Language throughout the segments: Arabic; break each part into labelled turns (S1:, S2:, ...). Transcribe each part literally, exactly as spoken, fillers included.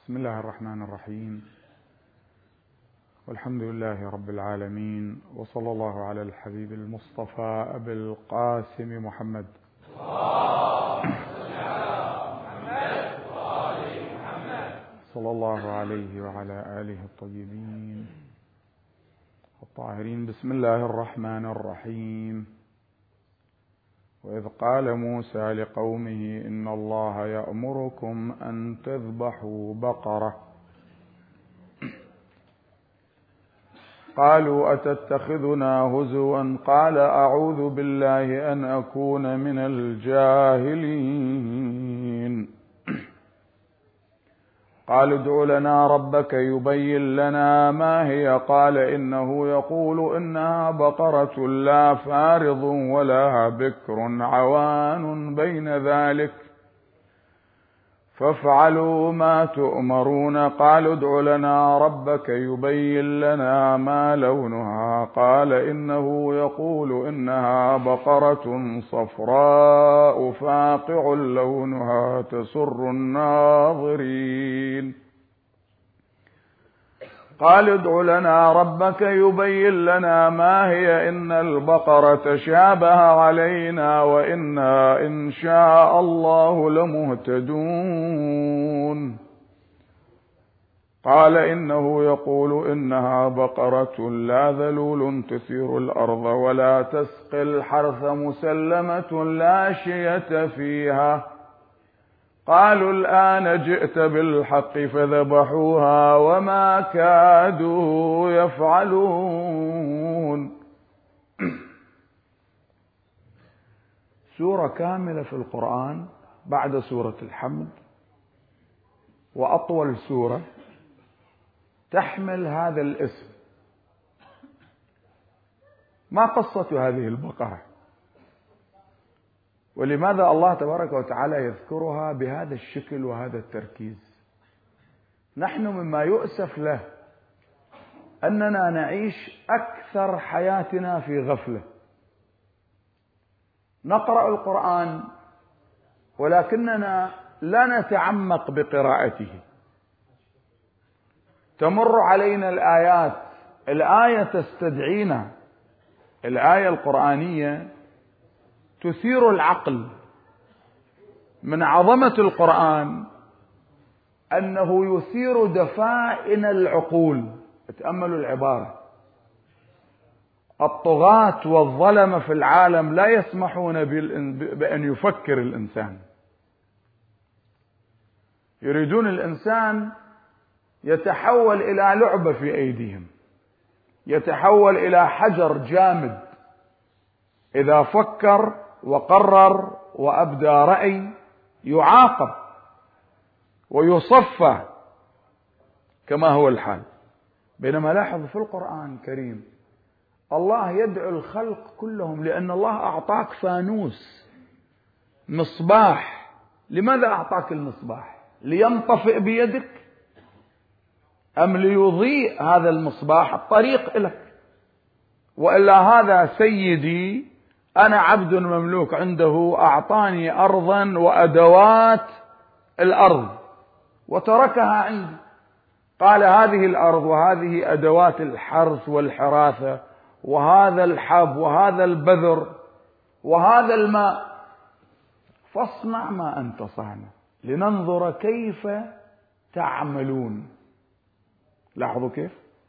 S1: بسم الله الرحمن الرحيم، والحمد لله رب العالمين، وصلى الله على الحبيب المصطفى أبي القاسم محمد صلى الله عليه وعلى آله الطيبين الطاهرين. بسم الله الرحمن الرحيم. وإذ قال موسى لقومه إن الله يأمركم أن تذبحوا بقرة قالوا أتتخذنا هزوا قال أعوذ بالله أن أكون من الجاهلين. قالوا ادع لنا ربك يبين لنا ما هي قال إنه يقول إنها بقرة لا فارض ولا بكر عوان بين ذلك فافعلوا ما تؤمرون. قالوا ادع لنا ربك يبين لنا ما لونها قال إنه يقول إنها بقرة صفراء فاقع لونها تسر الناظرين. قالوا ادع لنا ربك يبين لنا ما هي إن البقرة شابه علينا وإنا إن شاء الله لمهتدون. قال إنه يقول إنها بقرة لا ذلول تثير الأرض ولا تسقي الحرث مسلمة لا شية فيها. قالوا الآن جئت بالحق فذبحوها وما كادوا يفعلون. سورة كاملة في القرآن بعد سورة الحمد، وأطول سورة تحمل هذا الاسم. ما قصة هذه البقرة؟ ولماذا الله تبارك وتعالى يذكرها بهذا الشكل وهذا التركيز؟ نحن مما يؤسف له أننا نعيش أكثر حياتنا في غفلة. نقرأ القرآن ولكننا لا نتعمق بقراءته. تمر علينا الآيات، الآية تستدعينا، الآية القرآنية تثير العقل. من عظمة القرآن أنه يثير دفائن العقول. تأملوا العبارة: الطغاة والظلمة في العالم لا يسمحون بأن يفكر الإنسان، يريدون الإنسان يتحول إلى لعبة في أيديهم، يتحول إلى حجر جامد. إذا فكر وقرر وأبدى رأي يعاقب ويصفى كما هو الحال. بينما لاحظ في القرآن الكريم الله يدعو الخلق كلهم، لأن الله أعطاك فانوس، مصباح. لماذا أعطاك المصباح؟ لينطفئ بيدك أم ليضيء هذا المصباح الطريق لك؟ وإلا هذا سيدي أنا عبد مملوك عنده، أعطاني أرضا وأدوات الأرض وتركها عندي. قال هذه الأرض وهذه أدوات الحرث والحراثة وهذا الحب وهذا البذر وهذا الماء، فاصنع ما أنت صانع لننظر كيف تعملون. لاحظوا كيف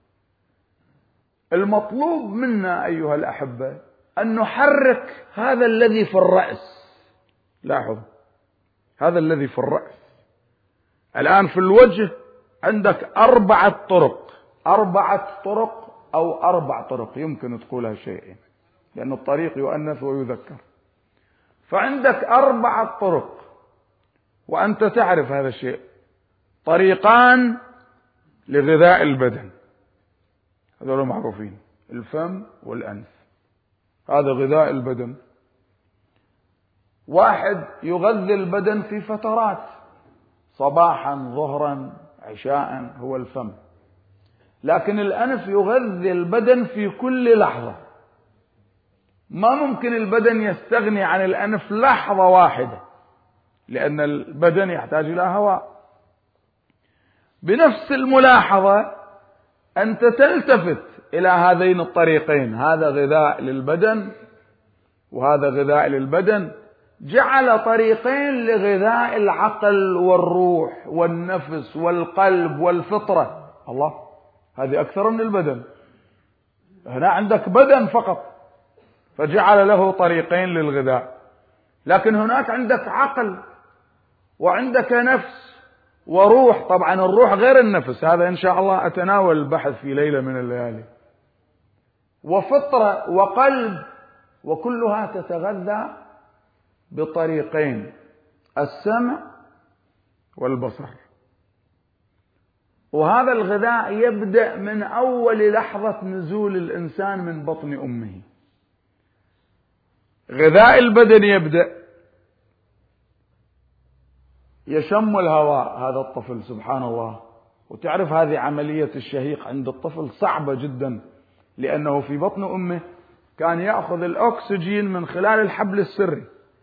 S1: المطلوب منا أيها الأحبة أن نحرك هذا الذي في الرأس. لاحظ هذا الذي في الرأس. الآن في الوجه عندك أربعة طرق، أربعة طرق أو أربع طرق يمكن تقولها شيئين، لأن الطريق يؤنث ويذكر. فعندك أربعة طرق وأنت تعرف هذا الشيء. طريقان لغذاء البدن، هذول معروفين: الفم والأنف، هذا غذاء البدن. واحد يغذي البدن في فترات، صباحا ظهرا عشاء، هو الفم. لكن الأنف يغذي البدن في كل لحظة. ما ممكن البدن يستغني عن الأنف لحظة واحدة، لأن البدن يحتاج إلى هواء. بنفس الملاحظة أنت تلتفت إلى هذين الطريقين، هذا غذاء للبدن وهذا غذاء للبدن، جعل طريقين لغذاء العقل والروح والنفس والقلب والفطرة. الله، هذه أكثر من البدن. هنا عندك بدن فقط فجعل له طريقين للغذاء، لكن هناك عندك عقل وعندك نفس وروح. طبعا الروح غير النفس، هذا إن شاء الله أتناول البحث في ليلة من الليالي. وفطرة وقلب، وكلها تتغذى بطريقين: السمع والبصر. وهذا الغذاء يبدأ من أول لحظة نزول الإنسان من بطن أمه. غذاء البدن يبدأ يشم الهواء هذا الطفل، سبحان الله. وتعرف هذه عملية الشهيق عند الطفل صعبة جدا، لأنه في بطن أمه كان يأخذ الأكسجين من خلال الحبل السري.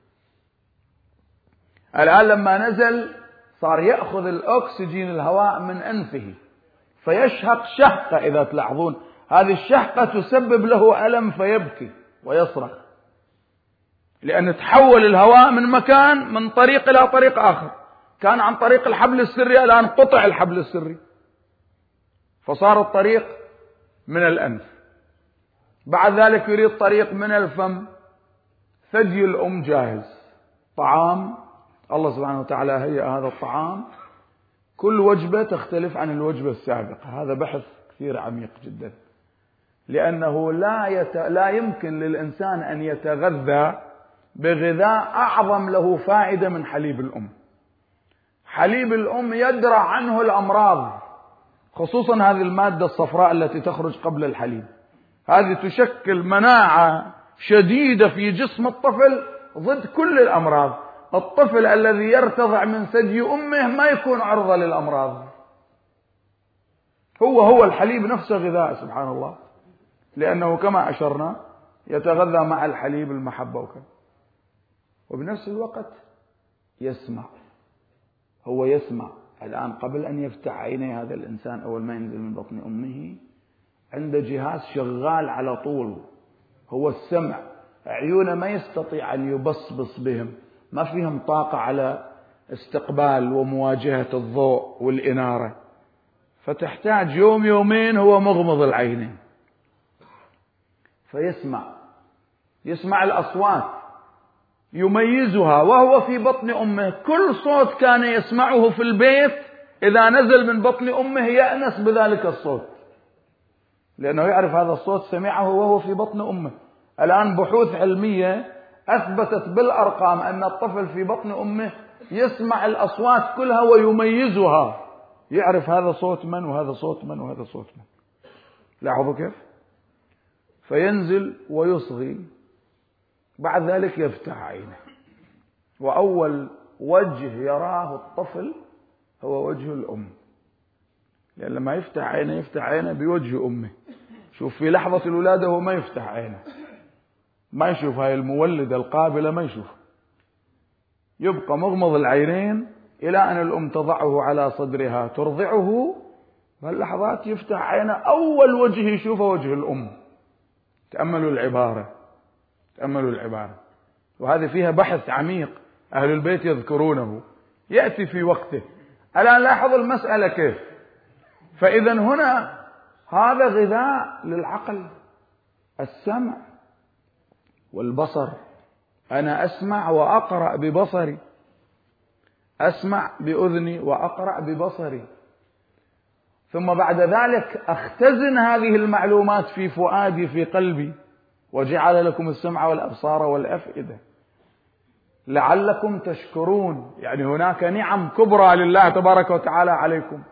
S1: الآن لما نزل صار يأخذ الأكسجين الهواء من أنفه فيشهق شهقة. إذا تلاحظون هذه الشهقة تسبب له ألم فيبكي ويصرخ، لأن تحول الهواء من مكان من طريق إلى طريق آخر. كان عن طريق الحبل السري، الآن قطع الحبل السري فصار الطريق من الأنف. بعد ذلك يريد طريق من الفم. ثدي الأم جاهز، طعام الله سبحانه وتعالى هيئ هذا الطعام. كل وجبة تختلف عن الوجبة السابقة. هذا بحث كثير عميق جدا، لأنه لا, يت... لا يمكن للإنسان أن يتغذى بغذاء أعظم له فائدة من حليب الأم. حليب الأم يدرع عنه الأمراض، خصوصا هذه المادة الصفراء التي تخرج قبل الحليب. هذه تشكل مناعة شديدة في جسم الطفل ضد كل الأمراض. الطفل الذي يرتضع من ثدي أمه ما يكون عرضة للأمراض. هو هو الحليب نفسه غذاء، سبحان الله، لأنه كما أشرنا يتغذى مع الحليب المحبة وكذا. وبنفس الوقت يسمع، هو يسمع الآن قبل أن يفتح عيني هذا الإنسان أول ما ينزل من بطن أمه عنده جهاز شغال على طول، هو السمع. عيونه ما يستطيع أن يبصبص بهم، ما فيهم طاقة على استقبال ومواجهة الضوء والإنارة، فتحتاج يوم يومين هو مغمض العينين. فيسمع، يسمع الأصوات يميزها وهو في بطن أمه. كل صوت كان يسمعه في البيت إذا نزل من بطن أمه يأنس بذلك الصوت، لأنه يعرف هذا الصوت سمعه وهو في بطن أمه. الآن بحوث علمية أثبتت بالأرقام أن الطفل في بطن أمه يسمع الأصوات كلها ويميزها، يعرف هذا صوت من وهذا صوت من وهذا صوت من. لاحظوا كيف؟ فينزل ويصغي، بعد ذلك يفتح عينه، وأول وجه يراه الطفل هو وجه الأم، لأن لما يفتح عينه يفتح عينه بوجه أمه. شوف في لحظة الولادة هو ما يفتح عينه، ما يشوف هاي المولدة القابلة، ما يشوف، يبقى مغمض العينين إلى أن الأم تضعه على صدرها ترضعه. بهاللحظات يفتح عينه، أول وجه يشوفه وجه الأم. تأملوا العبارة، تأملوا العبارة، وهذه فيها بحث عميق أهل البيت يذكرونه، يأتي في وقته. الآن لاحظوا المسألة كيف. فإذا هنا هذا غذاء للعقل، السمع والبصر. أنا أسمع وأقرأ ببصري، أسمع بأذني وأقرأ ببصري، ثم بعد ذلك أختزن هذه المعلومات في فؤادي في قلبي. وجعل لكم السمع والأبصار والأفئدة لعلكم تشكرون، يعني هناك نعم كبرى لله تبارك وتعالى عليكم.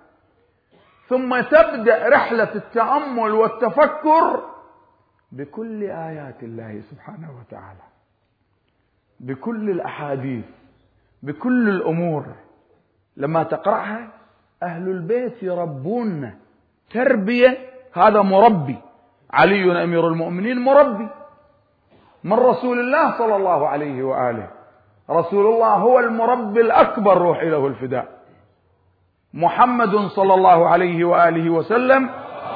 S1: ثم تبدأ رحلة التأمل والتفكر بكل آيات الله سبحانه وتعالى، بكل الأحاديث، بكل الأمور. لما تقرأها أهل البيت يربون تربية. هذا مربي، علي أمير المؤمنين مربي من رسول الله صلى الله عليه وآله. رسول الله هو المربي الأكبر، روح له الفداء. محمد صلى الله عليه وآله وسلم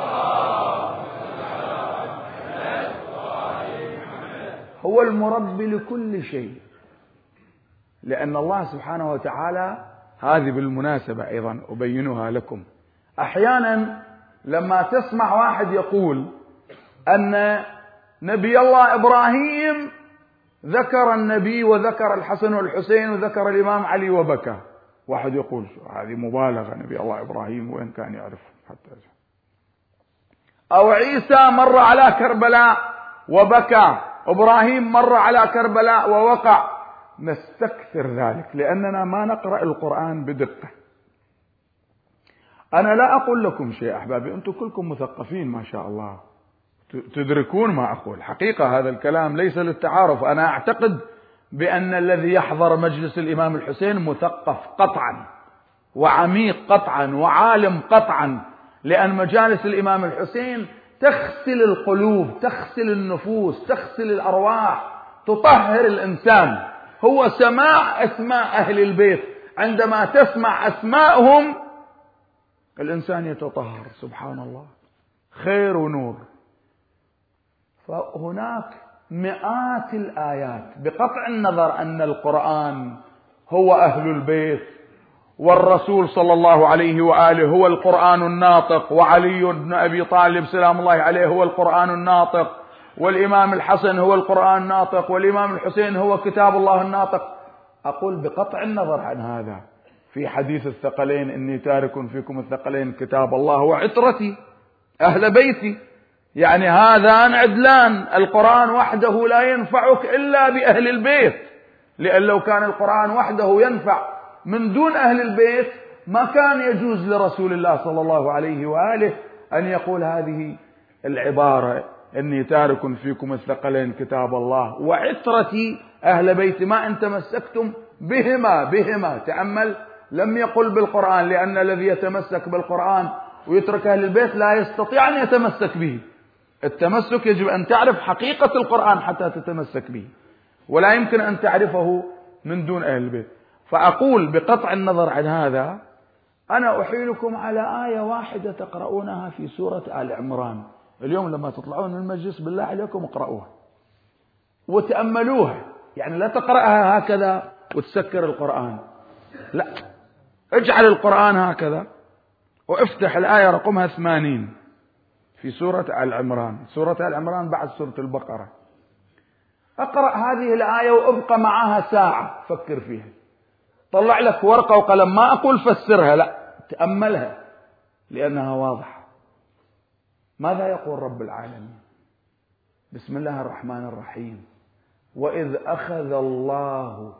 S1: هو المربي لكل شيء، لأن الله سبحانه وتعالى، هذه بالمناسبة أيضا أبينها لكم، أحيانا لما تسمع واحد يقول أن نبي الله إبراهيم ذكر النبي وذكر الحسن والحسين وذكر الإمام علي وبكى، واحد يقول هذه مبالغة، نبي الله إبراهيم وين كان يعرف حتى. أو عيسى مر على كربلاء وبكى، إبراهيم مر على كربلاء ووقع. نستكثر ذلك لأننا ما نقرأ القرآن بدقة. أنا لا أقول لكم شيء أحبابي، أنتم كلكم مثقفين ما شاء الله، تدركون ما أقول. حقيقة هذا الكلام ليس للتعارف، أنا أعتقد بأن الذي يحضر مجلس الإمام الحسين مثقف قطعا وعميق قطعا وعالم قطعا، لأن مجالس الإمام الحسين تغسل القلوب، تغسل النفوس، تغسل الأرواح، تطهر الإنسان. هو سماع أسماء أهل البيت، عندما تسمع أسماءهم الإنسان يتطهر، سبحان الله، خير ونور. فهناك مئات الآيات، بقطع النظر أن القرآن هو أهل البيت، والرسول صلى الله عليه وآله هو القرآن الناطق، وعلي بن أبي طالب سلام الله عليه هو القرآن الناطق، والإمام الحسن هو القرآن الناطق، والإمام الحسين هو كتاب الله الناطق. أقول بقطع النظر عن هذا، في حديث الثقلين إني تارك فيكم الثقلين كتاب الله وعترتي أهل بيتي، يعني هذان عدلان. القرآن وحده لا ينفعك إلا بأهل البيت، لأن لو كان القرآن وحده ينفع من دون أهل البيت ما كان يجوز لرسول الله صلى الله عليه وآله أن يقول هذه العبارة إني تارك فيكم الثقلين كتاب الله وعترتي أهل بيتي، ما أن تمسكتم بهما بهما. تأمل، لم يقل بالقرآن، لأن الذي يتمسك بالقرآن ويترك أهل البيت لا يستطيع أن يتمسك به. التمسك يجب أن تعرف حقيقة القرآن حتى تتمسك به، ولا يمكن أن تعرفه من دون أهل البيت. فأقول بقطع النظر عن هذا، أنا أحيلكم على آية واحدة تقرؤونها في سورة آل عمران. اليوم لما تطلعون من المجلس بالله عليكم اقرأوها وتأملوها، يعني لا تقرأها هكذا وتسكر القرآن، لا، اجعل القرآن هكذا وافتح الآية رقمها ثمانين في سورة آل عمران. سورة آل عمران بعد سورة البقرة. اقرأ هذه الآية وابقى معها ساعة فكر فيها، طلع لك ورقة وقلم، ما أقول فسرها، لا، تأملها لأنها واضحة. ماذا يقول رب العالمين؟ بسم الله الرحمن الرحيم: وإذ أخذ الله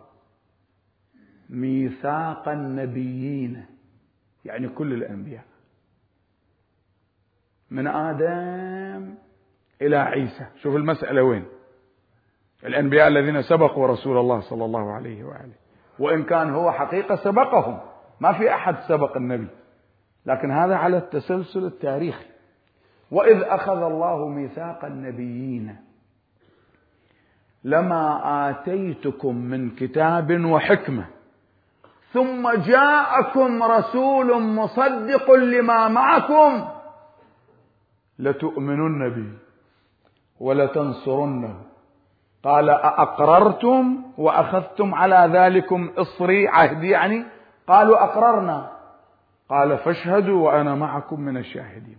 S1: ميثاق النبيين، يعني كل الأنبياء من آدم إلى عيسى. شوف المسألة وين، الأنبياء الذين سبقوا رسول الله صلى الله عليه وآله، وإن كان هو حقيقة سبقهم، ما في أحد سبق النبي، لكن هذا على التسلسل التاريخي. وإذ أخذ الله ميثاق النبيين لما آتيتكم من كتاب وحكمة ثم جاءكم رسول مصدق لما معكم لتؤمنن به ولتنصرنه قال أأقررتم وأخذتم على ذلكم إصري، عهدي يعني؟ قالوا أقررنا. قال فاشهدوا وأنا معكم من الشاهدين.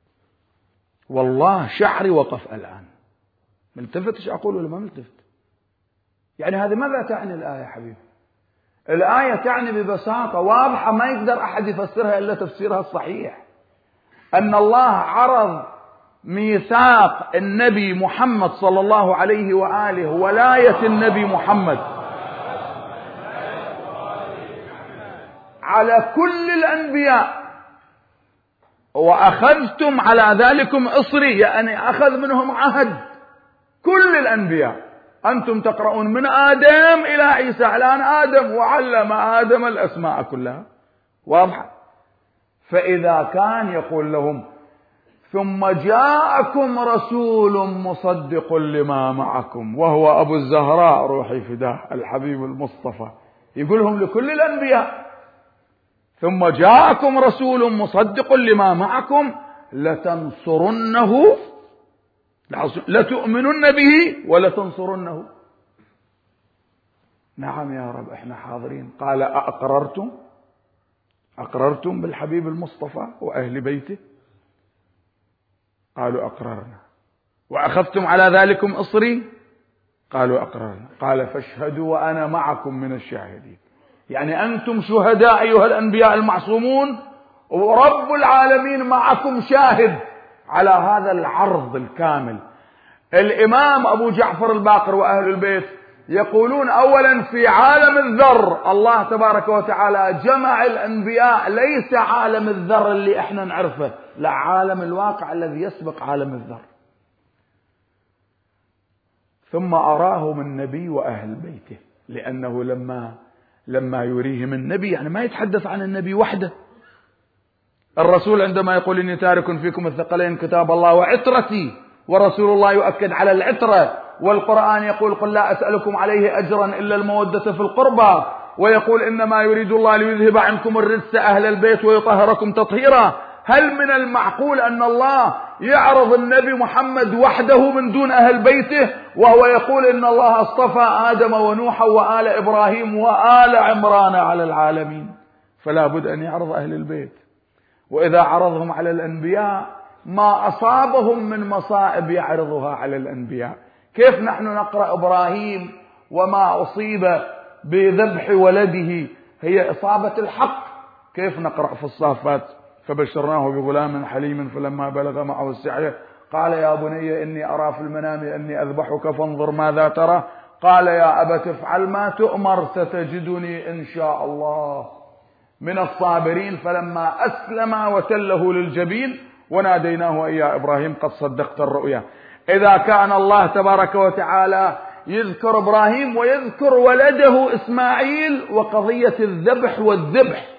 S1: والله شعري وقف الآن، ملتفتش أقول ولا ما ملتفت؟ يعني هذه ماذا تعني الآية حبيبي؟ الآية تعني ببساطة واضحة ما يقدر أحد يفسرها إلا تفسيرها الصحيح، أن الله عرض ميثاق النبي محمد صلى الله عليه وآله، ولاية النبي محمد على كل الأنبياء، وأخذتم على ذلكم إصري، يعني أخذ منهم عهد كل الأنبياء. أنتم تقرؤون من آدم إلى عيسى، الآن آدم وعلم آدم الأسماء كلها، واضحة. فإذا كان يقول لهم ثم جاءكم رسول مصدق لما معكم وهو أبو الزهراء روحي فداه الحبيب المصطفى، يقولهم لكل الأنبياء، ثم جاءكم رسول مصدق لما معكم لتنصرنه لتؤمنن به ولتنصرنه. نعم يا رب احنا حاضرين. قال أأقررتم أقررتم بالحبيب المصطفى وأهل بيته؟ قالوا أقررنا. وأخذتم على ذلكم إصري؟ قالوا أقررنا. قال فاشهدوا وأنا معكم من الشاهدين. يعني أنتم شهداء أيها الأنبياء المعصومون، ورب العالمين معكم شاهد على هذا العرض الكامل. الإمام أبو جعفر الباقر وأهل البيت يقولون أولا في عالم الذر الله تبارك وتعالى جمع الأنبياء، ليس عالم الذر اللي احنا نعرفه، لا، عالم الواقع الذي يسبق عالم الذر. ثم أراهم النبي وأهل بيته، لأنه لما لما يريهم النبي يعني ما يتحدث عن النبي وحده. الرسول عندما يقول إني تارك فيكم الثقلين كتاب الله وعترتي، ورسول الله يؤكد على العترة، والقرآن يقول قل لا أسألكم عليه أجرا إلا المودة في القربى، ويقول إنما يريد الله ليذهب عنكم الرجس أهل البيت ويطهركم تطهيرا. هل من المعقول أن الله يعرض النبي محمد وحده من دون أهل بيته، وهو يقول إن الله اصطفى آدم ونوحا وآل إبراهيم وآل عمران على العالمين؟ فلا بد أن يعرض أهل البيت. وإذا عرضهم على الأنبياء ما أصابهم من مصائب يعرضها على الأنبياء. كيف نحن نقرأ إبراهيم وما أصيب بذبح ولده هي إصابة الحق، كيف نقرأ في الصافات فبشرناه بغلام حليم فلما بلغ معه السعي قال يا بني إني أرى في المنام أني أذبحك فانظر ماذا ترى، قال يا أبت افعل ما تؤمر ستجدني إن شاء الله من الصابرين. فلما أسلم وتله للجبين وناديناه يا إبراهيم قد صدقت الرؤيا. إذا كان الله تبارك وتعالى يذكر إبراهيم ويذكر ولده إسماعيل وقضية الذبح والذبح،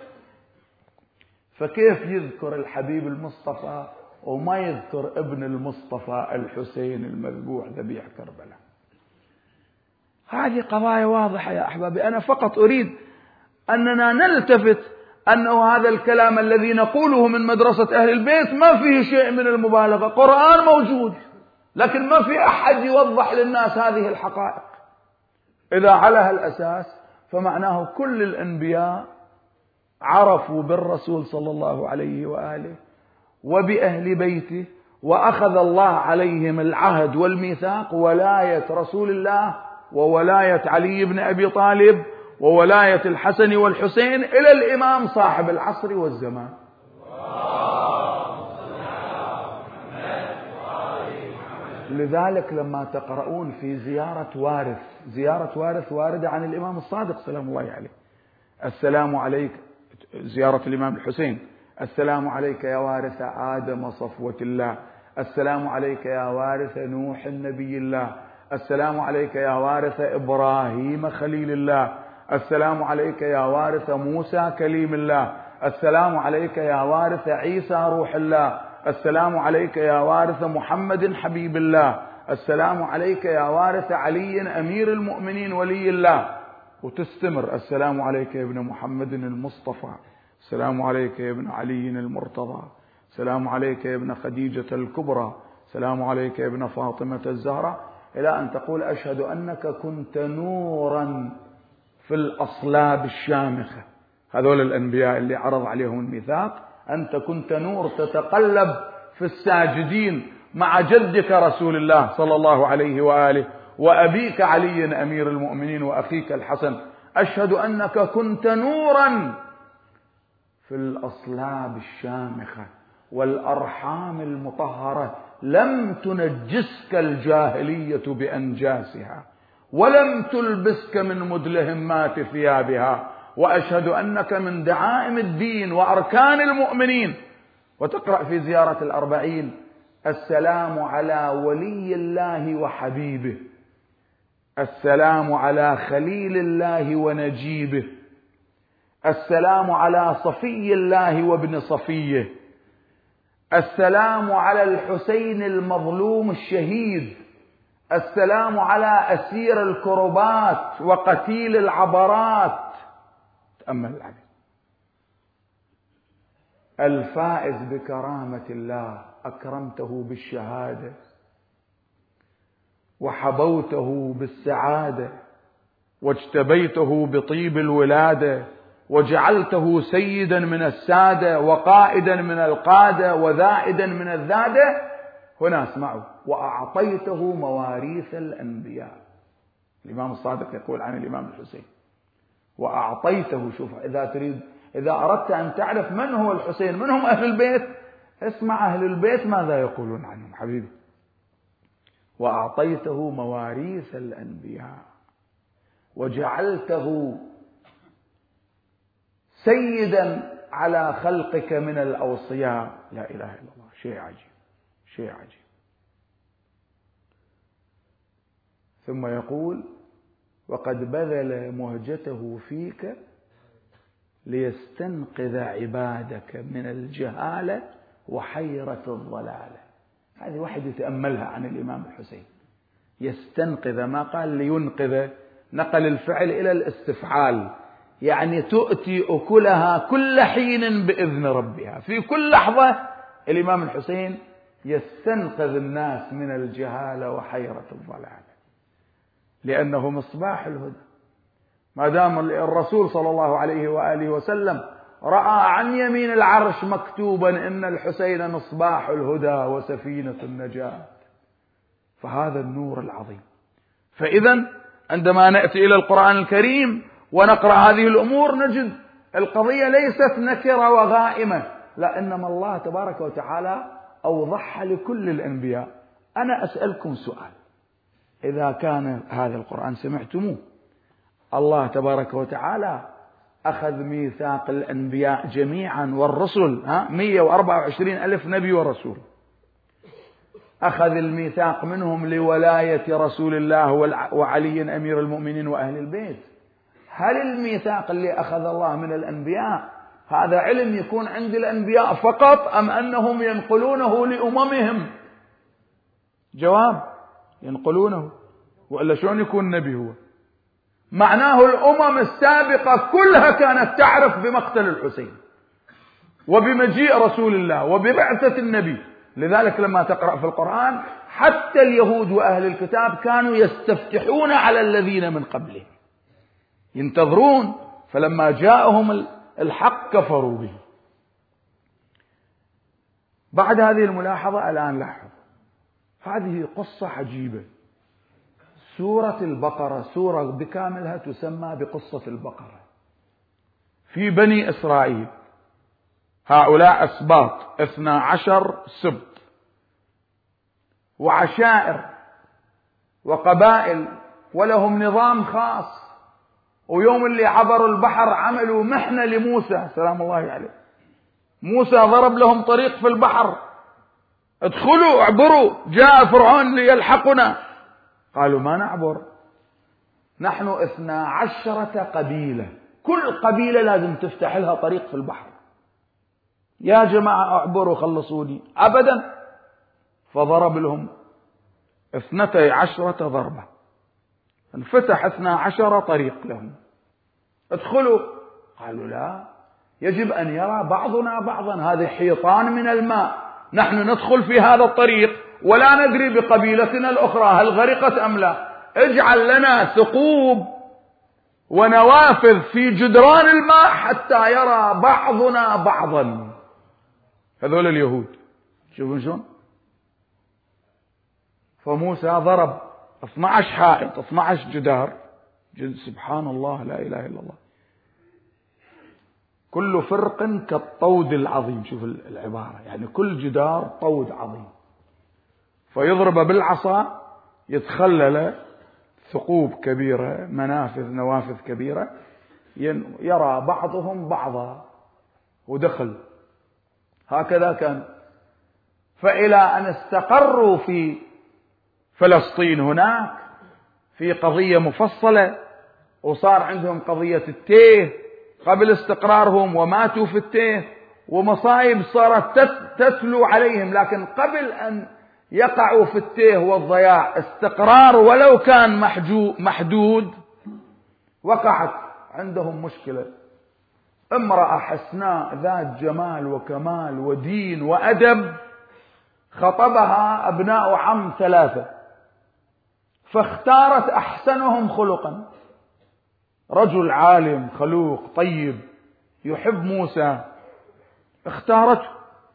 S1: فكيف يذكر الحبيب المصطفى وما يذكر ابن المصطفى الحسين المذبوح ذبيح كربلاء؟ هذه قضايا واضحة يا أحبابي. أنا فقط أريد أننا نلتفت أنه هذا الكلام الذي نقوله من مدرسة أهل البيت ما فيه شيء من المبالغة. قرآن موجود، لكن ما في أحد يوضح للناس هذه الحقائق. إذا على هالأساس فمعناه كل الأنبياء عرفوا بالرسول صلى الله عليه وآله وبأهل بيته، وأخذ الله عليهم العهد والميثاق، ولاية رسول الله وولاية علي بن أبي طالب وولاية الحسن والحسين إلى الإمام صاحب العصر والزمان. لذلك لما تقرؤون في زيارة وارث، زيارة وارث واردة عن الإمام الصادق سلام الله عليه، السلام عليك، زيارة الإمام الحسين، السلام عليك يا وارث آدم صفوة الله، السلام عليك يا وارث نوح النبي الله، السلام عليك يا وارث إبراهيم خليل الله، السلام عليك يا وارث موسى كليم الله، السلام عليك يا وارث عيسى روح الله، السلام عليك يا وارث محمد حبيب الله، السلام عليك يا وارث علي أمير المؤمنين ولي الله. وتستمر السلام عليك يا ابن محمد المصطفى، السلام عليك يا ابن علي المرتضى، السلام عليك يا ابن خديجة الكبرى، السلام عليك يا ابن فاطمة الزهراء، إلى أن تقول أشهد أنك كنت نورا في الأصلاب الشامخة. هذول الأنبياء اللي عرض عليهم الميثاق، أنت كنت نور تتقلب في الساجدين مع جدك رسول الله صلى الله عليه وآله وأبيك علي أمير المؤمنين وأخيك الحسن. أشهد أنك كنت نورا في الأصلاب الشامخة والأرحام المطهرة، لم تنجسك الجاهلية بأنجاسها ولم تلبسك من مدلهمات ثيابها، وأشهد أنك من دعائم الدين وأركان المؤمنين. وتقرأ في زيارة الأربعين السلام على ولي الله وحبيبه، السلام على خليل الله ونجيبه، السلام على صفي الله وابن صفيه، السلام على الحسين المظلوم الشهيد، السلام على أسير الكربات وقتيل العبرات. تأمل العدد. الفائز بكرامة الله أكرمته بالشهادة وحبوته بالسعادة واجتبيته بطيب الولادة وجعلته سيدا من السادة وقائدا من القادة وذائدا من الذادة. هنا اسمعوا: وأعطيته مواريث الأنبياء. الإمام الصادق يقول عن الإمام الحسين: وأعطيته. شوف، إذا تريد إذا أردت أن تعرف من هو الحسين، من هم أهل البيت، اسمع أهل البيت ماذا يقولون عنهم حبيبي. وأعطيته مواريث الأنبياء وجعلته سيدا على خلقك من الأوصياء. لا إله إلا الله. شيء عجيب، شيء عجيب. ثم يقول: وقد بذل مهجته فيك ليستنقذ عبادك من الجهالة وحيرة الضلالة. هذه واحد يتأملها عن الإمام الحسين. يستنقذ، ما قال لينقذ، نقل الفعل إلى الاستفعال، يعني تؤتي أكلها كل حين بإذن ربها. في كل لحظة الإمام الحسين يستنقذ الناس من الجهالة وحيرة الضلالة، لأنه مصباح الهدى. ما دام الرسول صلى الله عليه وآله وسلم رأى عن يمين العرش مكتوبا إن الحسين مصباح الهدى وسفينة النجاة، فهذا النور العظيم. فإذا عندما نأتي إلى القرآن الكريم ونقرأ هذه الأمور نجد القضية ليست نكرة وغائمة، لا، إنما الله تبارك وتعالى أوضحها لكل الأنبياء. أنا أسألكم سؤال: إذا كان هذا القرآن سمعتموه، الله تبارك وتعالى أخذ ميثاق الأنبياء جميعا والرسل، ها مئة وأربعة وعشرين ألف نبي ورسول، أخذ الميثاق منهم لولاية رسول الله وعلي أمير المؤمنين وأهل البيت. هل الميثاق اللي أخذ الله من الأنبياء هذا علم يكون عند الأنبياء فقط، أم أنهم ينقلونه لأممهم؟ جواب: ينقلونه، وإلا شلون يكون نبي هو؟ معناه الأمم السابقة كلها كانت تعرف بمقتل الحسين وبمجيء رسول الله وببعثة النبي. لذلك لما تقرأ في القرآن حتى اليهود وأهل الكتاب كانوا يستفتحون على الذين من قبلهم، ينتظرون، فلما جاءهم الحق كفروا به. بعد هذه الملاحظة الآن لاحظ، هذه قصة عجيبة. سورة البقرة سورة بكاملها تسمى بقصة البقرة. في بني إسرائيل هؤلاء أسباط اثنا عشر سبط وعشائر وقبائل ولهم نظام خاص، ويوم اللي عبروا البحر عملوا محنة لموسى سلام الله عليه. موسى ضرب لهم طريق في البحر: ادخلوا اعبروا، جاء فرعون ليلحقنا. قالوا: ما نعبر، نحن اثنا عشرة قبيلة، كل قبيلة لازم تفتح لها طريق في البحر. يا جماعة اعبروا خلصوني. أبدا. فضرب لهم اثنتي عشرة ضربة، انفتح اثنا عشر طريق لهم. ادخلوا. قالوا: لا، يجب أن يرى بعضنا بعضا، هذه حيطان من الماء، نحن ندخل في هذا الطريق ولا ندري بقبيلتنا الأخرى هل غرقت أم لا، اجعل لنا ثقوب ونوافذ في جدران الماء حتى يرى بعضنا بعضا. هذول اليهود شوفوا شلون. فموسى ضرب اثنا عشر حائط، اثنا عشر جدار، سبحان الله، لا إله إلا الله، كل فرق كالطود العظيم. شوف العبارة، يعني كل جدار طود عظيم، فيضرب بالعصا يتخلل ثقوب كبيرة، منافذ نوافذ كبيرة، يرى بعضهم بعضا، ودخل. هكذا كان. فإلى أن استقروا في فلسطين هناك في قضية مفصلة، وصار عندهم قضية التيه قبل استقرارهم، وماتوا في التيه، ومصائب صارت تتلو عليهم، لكن قبل أن يقعوا في التيه والضياع استقرار ولو كان محدود، وقعت عندهم مشكلة. امرأة حسناء ذات جمال وكمال ودين وأدب، خطبها أبناء عم ثلاثة، فاختارت أحسنهم خلقا، رجل عالم خلوق طيب يحب موسى، اختارته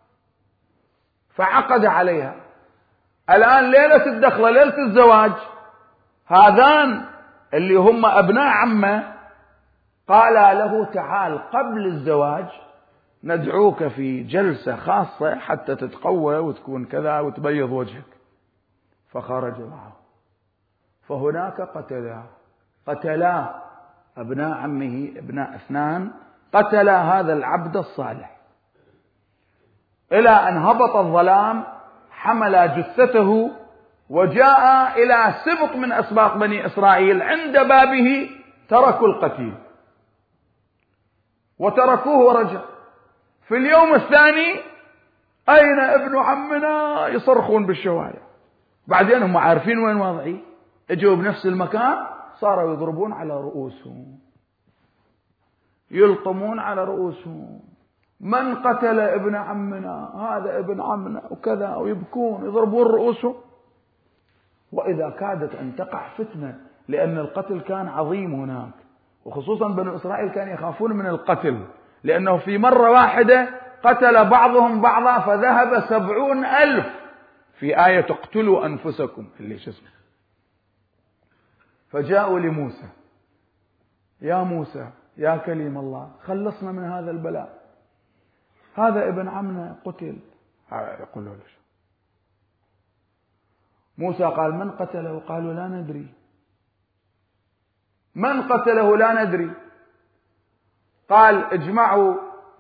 S1: فعقد عليها. الآن ليلة الدخلة، ليلة الزواج، هذان اللي هم أبناء عمه قال له تعال قبل الزواج ندعوك في جلسة خاصة حتى تتقوى وتكون كذا وتبيض وجهك. فخرج معه، فهناك قتلا قتلا أبناء عمه، ابناء اثنان، قتلا هذا العبد الصالح، إلى أن هبط الظلام حمل جثته وجاء إلى سبط من أسباط بني إسرائيل، عند بابه تركوا القتيل وتركوه ورجع. في اليوم الثاني أين ابن عمنا؟ يصرخون بالشوارع. بعدين هم عارفين وين واضعيه، اجوا بنفس المكان، صاروا يضربون على رؤوسهم، يلطمون على رؤوسهم، من قتل ابن عمنا؟ هذا ابن عمنا وكذا، ويبكون يضربون رؤوسهم. وإذا كادت أن تقع فتنة، لأن القتل كان عظيم هناك، وخصوصا بنو إسرائيل كانوا يخافون من القتل، لأنه في مرة واحدة قتل بعضهم بعضا فذهب سبعون ألف في آية تقتلوا أنفسكم اللي شسمه. فجاءوا لموسى، يا موسى يا كليم الله خلصنا من هذا البلاء، هذا ابن عمنا قتل. يقول له ليش؟ موسى قال من قتله؟ قالوا لا ندري. من قتله؟ لا ندري. قال اجمعوا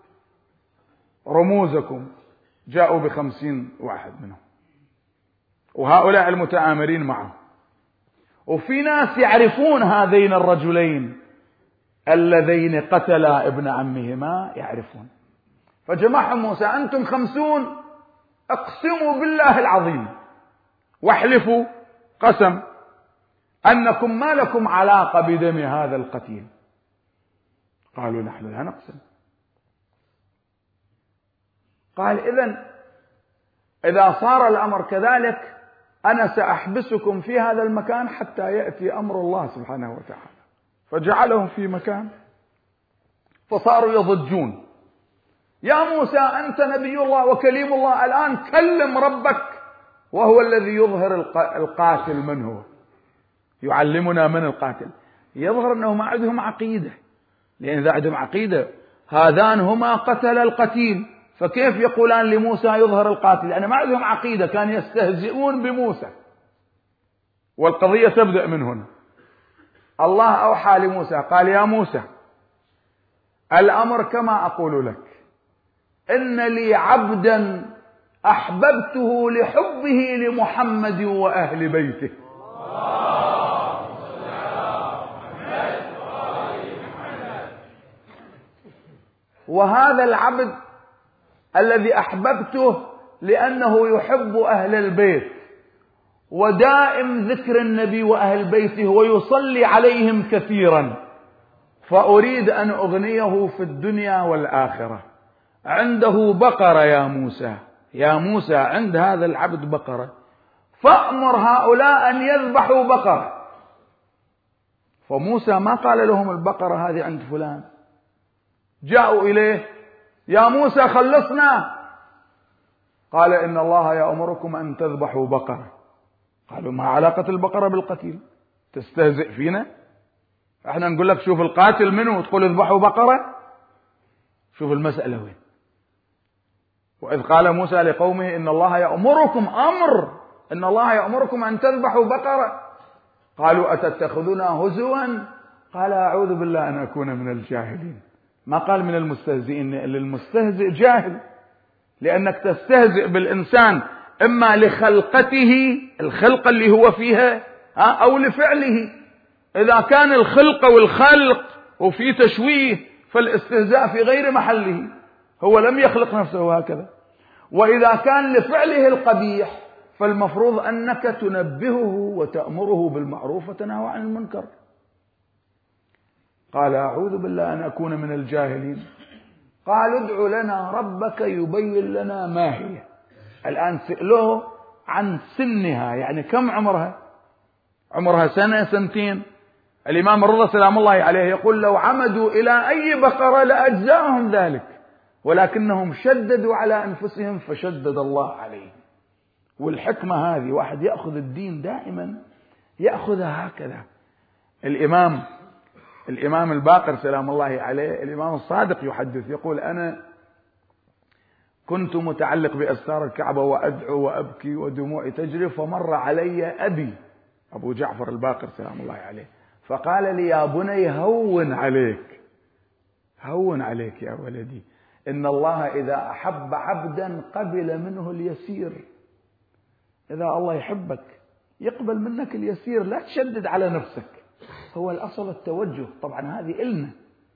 S1: رموزكم. جاءوا بخمسين واحد منهم، وهؤلاء المتآمرين معه، وفي ناس يعرفون هذين الرجلين اللذين قتلا ابن عمهما، يعرفون. فجمعهم موسى، أنتم خمسون، اقسموا بالله العظيم واحلفوا قسم أنكم ما لكم علاقة بدم هذا القتيل. قالوا نحن لا نقسم. قال إذن إذا صار الأمر كذلك أنا سأحبسكم في هذا المكان حتى يأتي أمر الله سبحانه وتعالى. فجعلهم في مكان، فصاروا يضجون، يا موسى أنت نبي الله وكليم الله، الآن كلم ربك، وهو الذي يظهر القاتل من هو، يعلمنا من القاتل. يظهر أنه ما عندهم عقيدة، لأن إذا عندهم عقيدة هذان هما قتل القتيل، فكيف يقولان لموسى يظهر القاتل؟ لأن ما عندهم عقيدة، كان يستهزئون بموسى. والقضية تبدأ من هنا. الله أوحى لموسى قال يا موسى الأمر كما أقول لك، إن لي عبدا أحببته لحبه لمحمد وأهل بيته. وهذا العبد الذي أحببته لأنه يحب أهل البيت، ودائم ذكر النبي وأهل بيته ويصلي عليهم كثيرا، فأريد أن أغنيه في الدنيا والآخرة. عنده بقرة يا موسى، يا موسى عند هذا العبد بقرة، فأمر هؤلاء أن يذبحوا بقرة. فموسى ما قال لهم البقرة هذه عند فلان، جاءوا إليه يا موسى خلصنا. قال إن الله يأمركم أن تذبحوا بقرة. قالوا ما علاقة البقرة بالقتيل؟ تستهزئ فينا؟ احنا نقول لك شوف القاتل منه وتقول اذبحوا بقرة؟ شوف المسألة وين. وإذ قال موسى لقومه إن الله يأمركم، أمر إن الله يأمركم أن تذبحوا بقرة. قالوا أتتخذنا هزوا؟ قال أعوذ بالله أن أكون من الجاهلين. ما قال من المستهزئين، للمستهزئ جاهل، لأنك تستهزئ بالإنسان إما لخلقته، الخلقة اللي هو فيها، أو لفعله. إذا كان الخلق والخلق وفي تشويه فالاستهزاء في غير محله، هو لم يخلق نفسه هكذا. وإذا كان لفعله القبيح فالمفروض أنك تنبهه وتأمره بالمعروف وتنهى عن المنكر. قال أعوذ بالله أن أكون من الجاهلين. قال ادع لنا ربك يبين لنا ما هي. الآن سألوه عن سنها، يعني كم عمرها؟ عمرها سنة سنتين. الإمام الرضا سلام الله عليه يقول لو عمدوا إلى أي بقرة لأجزاهم ذلك، ولكنهم شددوا على أنفسهم فشدد الله عليهم. والحكمة هذه واحد يأخذ الدين دائما يأخذها هكذا. الإمام الإمام الباقر سلام الله عليه، الإمام الصادق يحدث يقول أنا كنت متعلق بأستار الكعبة وأدعو وأبكي ودموعي تجري، فمر علي أبي أبو جعفر الباقر سلام الله عليه فقال لي يا بني هون عليك، هون عليك يا ولدي، إن الله إذا أحب عبدا قبل منه اليسير. إذا الله يحبك يقبل منك اليسير، لا تشدد على نفسك. هو الأصل التوجه. طبعا هذه إلنا،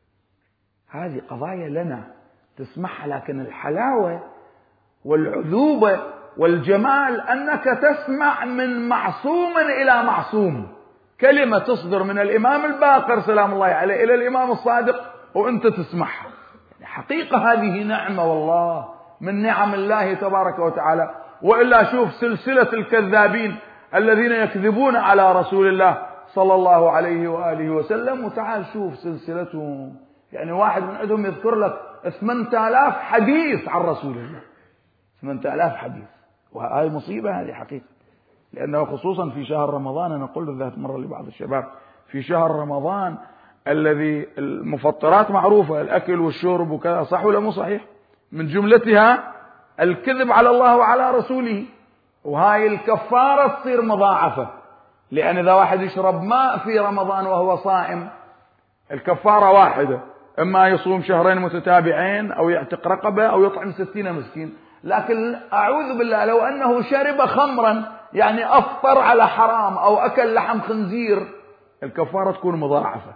S1: هذه قضايا لنا تسمعها، لكن الحلاوة والعذوبة والجمال أنك تسمع من معصوم إلى معصوم، كلمة تصدر من الإمام الباقر سلام الله عليه إلى الإمام الصادق وأنت تسمعها. يعني حقيقة هذه نعمة والله من نعم الله تبارك وتعالى. وإلا شوف سلسلة الكذابين الذين يكذبون على رسول الله صلى الله عليه وآله وسلم، وتعال شوف سلسلتهم. يعني واحد من عندهم يذكر لك ثمانية آلاف حديث عن رسول الله، ثمانية آلاف حديث. وهذه مصيبة، هذه حقيقة. لأنه خصوصا في شهر رمضان، أنا قلت ذات مرة لبعض الشباب، في شهر رمضان الذي المفطرات معروفة، الأكل والشرب وكذا، صح ولا مو صحيح؟ من جملتها الكذب على الله وعلى رسوله، وهاي الكفارة تصير مضاعفة. لأن إذا واحد يشرب ماء في رمضان وهو صائم الكفارة واحدة، إما يصوم شهرين متتابعين أو يعتق رقبة أو يطعم ستين مسكين. لكن أعوذ بالله لو أنه شرب خمرا، يعني أفطر على حرام أو أكل لحم خنزير، الكفارة تكون مضاعفة.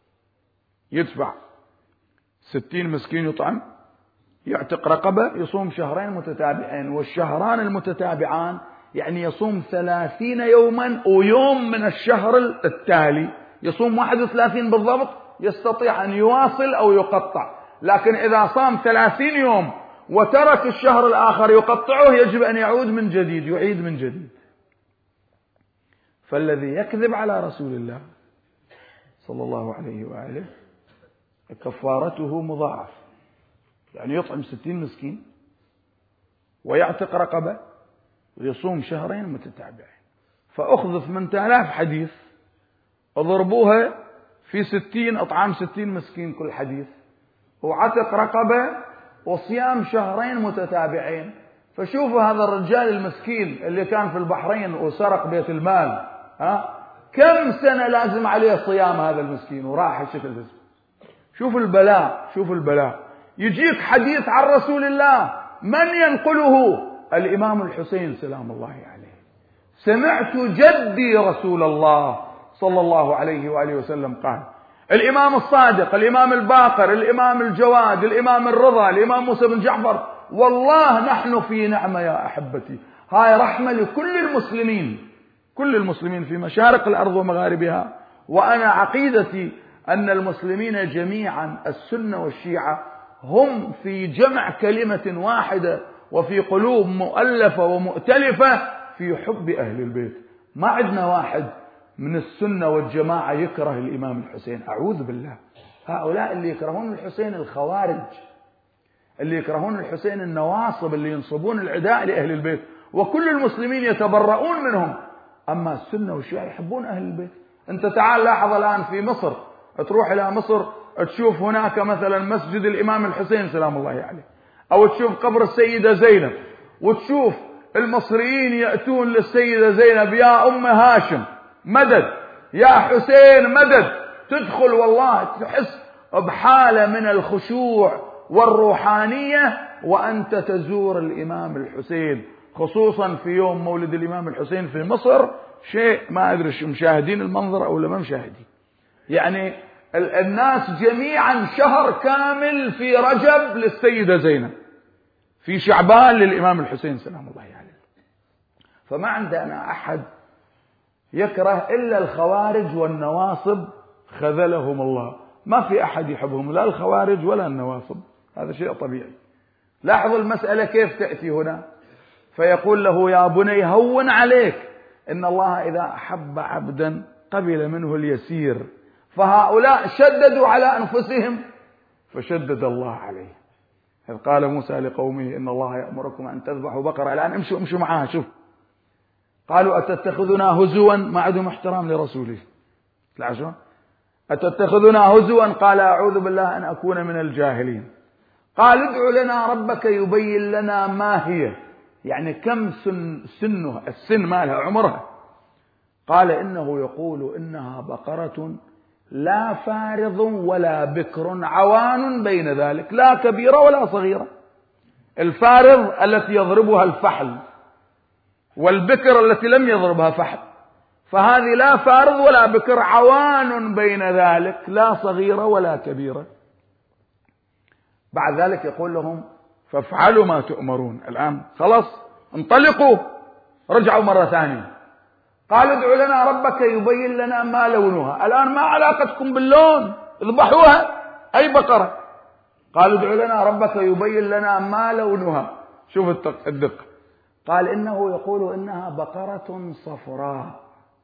S1: يدفع ستين مسكين يطعم، يعتق رقبة، يصوم شهرين متتابعين، والشهران المتتابعان يعني يصوم ثلاثين يوما ويوم من الشهر التالي، يصوم واحد وثلاثين بالضبط، يستطيع أن يواصل أو يقطع. لكن إذا صام ثلاثين يوم وترك الشهر الآخر يقطعه يجب أن يعود من جديد، يعيد من جديد. فالذي يكذب على رسول الله صلى الله عليه وآله كفارته مضاعف، يعني يطعم ستين مسكين ويعتق رقبة ويصوم شهرين متتابعين. فأخذ ثمانية آلاف حديث اضربوها في ستين، أطعام ستين مسكين كل حديث، وعتق رقبة وصيام شهرين متتابعين. فشوفوا هذا الرجال المسكين اللي كان في البحرين وسرق بيت المال، ها كم سنة لازم عليه صيام هذا المسكين وراح الشكل ده. شوفوا البلاء، شوفوا البلاء. يجيك حديث عن رسول الله من ينقله؟ الإمام الحسين سلام الله عليه. سمعت جدي رسول الله صلى الله عليه وآله وسلم قال. الإمام الصادق، الإمام الباقر، الإمام الجواد، الإمام الرضا، الإمام موسى بن جعفر. والله نحن في نعمة يا أحبتي، هاي رحمة لكل المسلمين، كل المسلمين في مشارق الأرض ومغاربها. وأنا عقيدتي أن المسلمين جميعا السنة والشيعة هم في جمع كلمة واحدة وفي قلوب مؤلفة ومؤتلفة في حب أهل البيت. ما عندنا واحد من السنة والجماعة يكره الإمام الحسين، أعوذ بالله. هؤلاء اللي يكرهون الحسين الخوارج، اللي يكرهون الحسين النواصب، اللي ينصبون العداء لأهل البيت، وكل المسلمين يتبرؤون منهم. أما السنة والشيعة يحبون أهل البيت. أنت تعال لاحظ الآن في مصر، تروح إلى مصر تشوف هناك مثلا مسجد الإمام الحسين سلام الله عليه، أو تشوف قبر السيدة زينب، وتشوف المصريين يأتون للسيدة زينب يا أم هاشم مدد، يا حسين مدد. تدخل والله تحس بحالة من الخشوع والروحانية وأنت تزور الإمام الحسين، خصوصا في يوم مولد الإمام الحسين في مصر. شيء ما أدري مشاهدين المنظر أو لما مشاهدين، يعني الناس جميعا شهر كامل في رجب للسيدة زينب، في شعبان للإمام الحسين سلام الله عليه. فما عندنا أحد يكره إلا الخوارج والنواصب خذلهم الله. ما في أحد يحبهم، لا الخوارج ولا النواصب، هذا شيء طبيعي. لاحظوا المسألة كيف تأتي هنا، فيقول له يا بني هون عليك، إن الله إذا أحب عبدا قبل منه اليسير، فهؤلاء شددوا على أنفسهم فشدد الله عليه. إذ قال موسى لقومه إن الله يأمركم أن تذبحوا بقرة، الآن امشوا امشوا معها. شوف، قالوا أتتخذنا هزوا، ما عندهم احترام لرسوله. العشرة أتتخذنا هزوا، قال أعوذ بالله أن أكون من الجاهلين. قال ادع لنا ربك يبين لنا ما هي، يعني كم سن سنها، السن مالها عمرها. قال إنه يقول إنها بقرة لا فارض ولا بكر عوان بين ذلك، لا كبيرة ولا صغيرة. الفارض التي يضربها الفحل، والبكر التي لم يضربها فحل، فهذه لا فارض ولا بكر، عوان بين ذلك، لا صغيرة ولا كبيرة. بعد ذلك يقول لهم فافعلوا ما تؤمرون. الآن خلاص انطلقوا، رجعوا مرة ثانية. قالوا ادعوا لنا ربك يبين لنا ما لونها. الآن ما علاقتكم باللون، اذبحوها أي بقرة. قالوا ادعوا لنا ربك يبين لنا ما لونها. شوف الدقة. قال إنه يقول إنها بقرة صفراء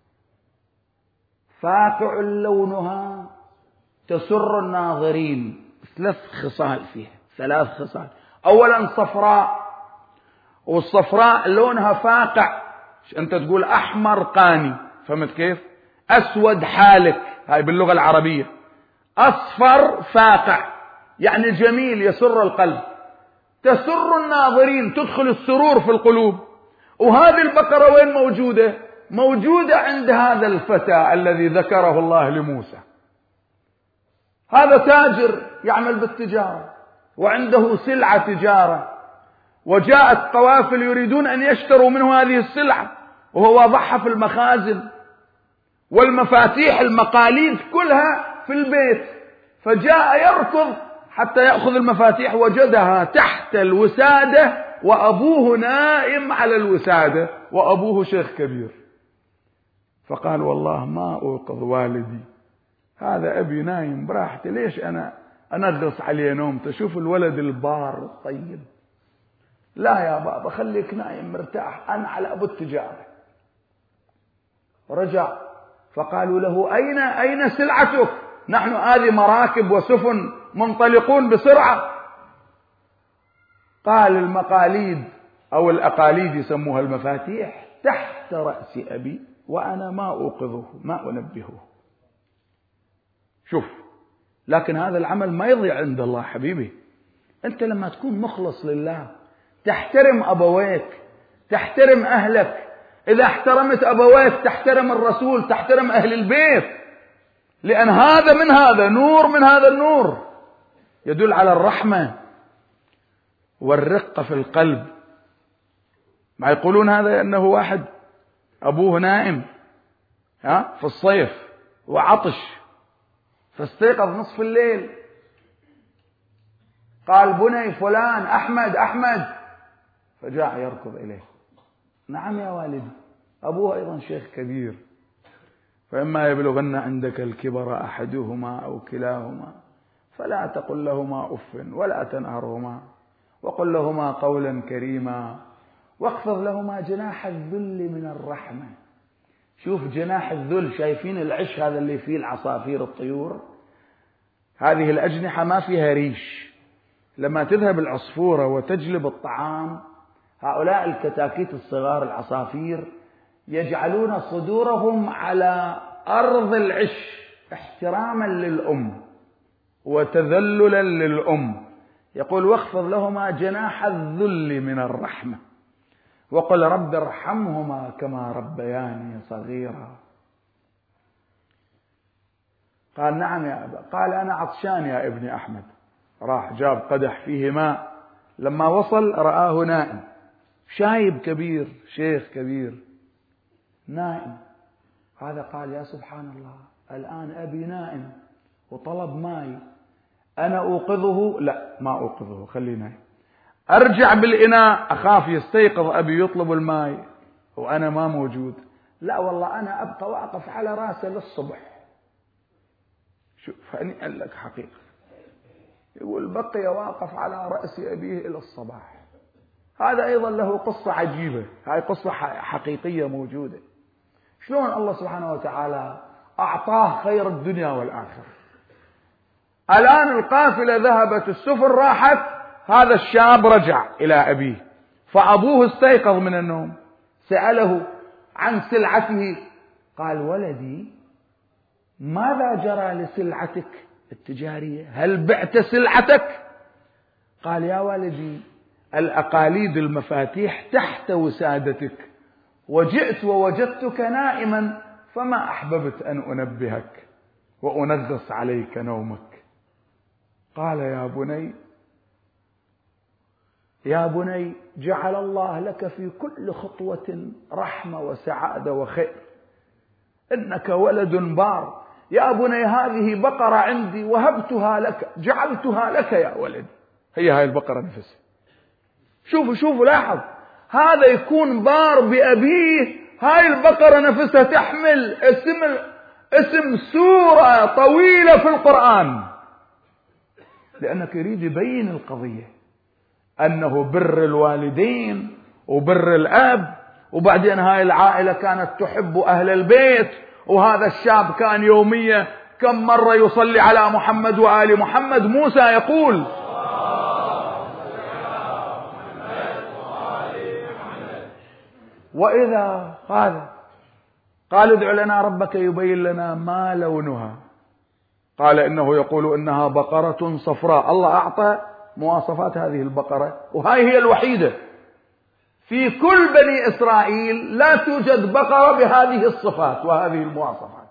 S1: فاقع لونها تسر الناظرين. ثلاث خصال فيها، ثلاث خصال. أولا صفراء، والصفراء لونها فاقع، أنت تقول أحمر قاني، فهمت كيف؟ أسود حالك، هاي باللغة العربية. أصفر فاقع يعني جميل يسر القلب، تسر الناظرين، تدخل السرور في القلوب. وهذه البقرة وين موجودة؟ موجودة عند هذا الفتى الذي ذكره الله لموسى. هذا تاجر يعمل بالتجارة وعنده سلعة تجارة، وجاءت قوافل يريدون أن يشتروا منه هذه السلعة، وهو وضعها في المخازن، والمفاتيح المقاليد كلها في البيت. فجاء يركض حتى يأخذ المفاتيح، وجدها تحت الوسادة، وأبوه نائم على الوسادة، وأبوه شيخ كبير. فقال والله ما أوقظ والدي، هذا أبي نايم براحتي، ليش أنا أنغص عليه نومته؟ شوف الولد البار الطيب. لا يا بابا خليك نايم مرتاح، أنا على أبو التجارة. رجع فقالوا له أين أين سلعتك؟ نحن هذه مراكب وسفن منطلقون بسرعة. قال المقاليد أو الأقاليد يسموها المفاتيح تحت رأس أبي، وأنا ما أوقظه ما أنبهه. شوف، لكن هذا العمل ما يضيع عند الله حبيبي. أنت لما تكون مخلص لله تحترم أبويك، تحترم أهلك. إذا احترمت أبويك تحترم الرسول، تحترم أهل البيت، لأن هذا من هذا نور من هذا النور، يدل على الرحمة والرقة في القلب. ما يقولون هذا أنه واحد أبوه نائم ها في الصيف وعطش، فاستيقظ نصف الليل، قال بني فلان أحمد أحمد، فجاء يركض إليه. نعم يا والدي. أبوه أيضا شيخ كبير. فإما يبلغن عندك الكبر أحدهما أو كلاهما فلا تقل لهما أف ولا تنهرهما وقل لهما قولا كريما واخفض لهما جناح الذل من الرحمة. شوف جناح الذل، شايفين العش هذا اللي فيه العصافير الطيور؟ هذه الأجنحة ما فيها ريش. لما تذهب العصفورة وتجلب الطعام، هؤلاء الكتاكيت الصغار العصافير يجعلون صدورهم على أرض العش احتراما للأم وتذللا للأم. يقول واخفض لهما جناح الذل من الرحمة وقل رب ارحمهما كما ربياني صغيرا. قال نعم يا أبا. قال أنا عطشان يا ابني أحمد. راح جاب قدح فيه ماء، لما وصل رآه نائم، شايب كبير، شيخ كبير نائم. هذا قال يا سبحان الله، الآن أبي نائم وطلب ماء، أنا أوقظه؟ لا ما أوقظه، خليه نائم. أرجع بالإناء أخاف يستيقظ أبي يطلب الماء وأنا ما موجود. لا والله أنا أبقى واقف على راسه للصبح. شوف هنيئا لك حقيقة. يقول بقي واقف على رأس أبيه إلى الصباح. هذا أيضا له قصة عجيبة، هاي قصة حقيقية موجودة. شلون الله سبحانه وتعالى أعطاه خير الدنيا والآخرة. الآن القافلة ذهبت، السفن راحت، هذا الشاب رجع إلى أبيه، فأبوه استيقظ من النوم، سأله عن سلعته، قال ولدي ماذا جرى لسلعتك التجارية؟ هل بعت سلعتك؟ قال يا ولدي الأقاليد المفاتيح تحت وسادتك، وجئت ووجدتك نائما فما أحببت أن أنبهك وأنغص عليك نومك. قال يا بني يا بني جعل الله لك في كل خطوة رحمة وسعادة وخير، إنك ولد بار. يا بني هذه بقرة عندي وهبتها لك، جعلتها لك يا ولدي. هي هاي البقرة نفسها. شوفوا شوفوا لاحظ، هذا يكون بار بأبيه، هاي البقرة نفسها تحمل اسم اسم سورة طويلة في القرآن، لأنك يريد يبين القضية أنه بر الوالدين وبر الأب، وبعدين هاي العائلة كانت تحب أهل البيت، وهذا الشاب كان يوميا كم مرة يصلي على محمد وآل محمد. موسى يقول وإذا هذا قال ادع لنا ربك يبين لنا ما لونها، قال إنه يقول إنها بقرة صفراء. الله أعطى مواصفات هذه البقرة، وهاي هي الوحيدة في كل بني إسرائيل، لا توجد بقرة بهذه الصفات وهذه المواصفات.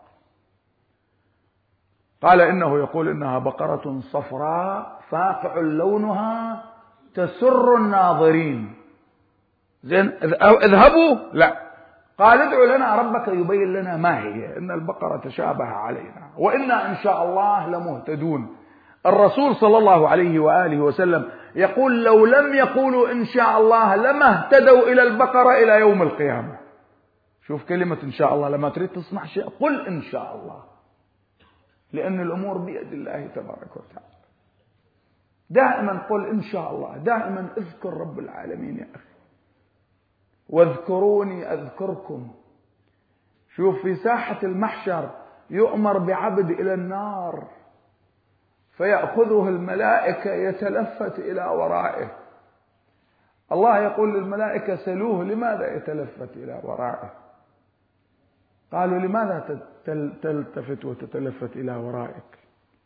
S1: قال إنه يقول إنها بقرة صفراء فاقع لونها تسر الناظرين. زين اذهبوا، لا، قال ادعوا لنا ربك يبين لنا ما هي، إن البقرة تشابه علينا وإنا إن شاء الله لمهتدون. الرسول صلى الله عليه وآله وسلم يقول لو لم يقولوا إن شاء الله لما اهتدوا إلى البقرة إلى يوم القيامة. شوف كلمة إن شاء الله، لما تريد تصنع شيء قل إن شاء الله، لأن الأمور بيد الله تبارك وتعالى. دائما قل إن شاء الله، دائما اذكر رب العالمين يا أخي، واذكروني أذكركم. شوف في ساحة المحشر يؤمر بعبد إلى النار فيأخذه الملائكة يتلفت إلى ورائه. الله يقول للملائكة سلوه لماذا يتلفت إلى ورائه؟ قالوا لماذا تلتفت وتتلفت إلى ورائك؟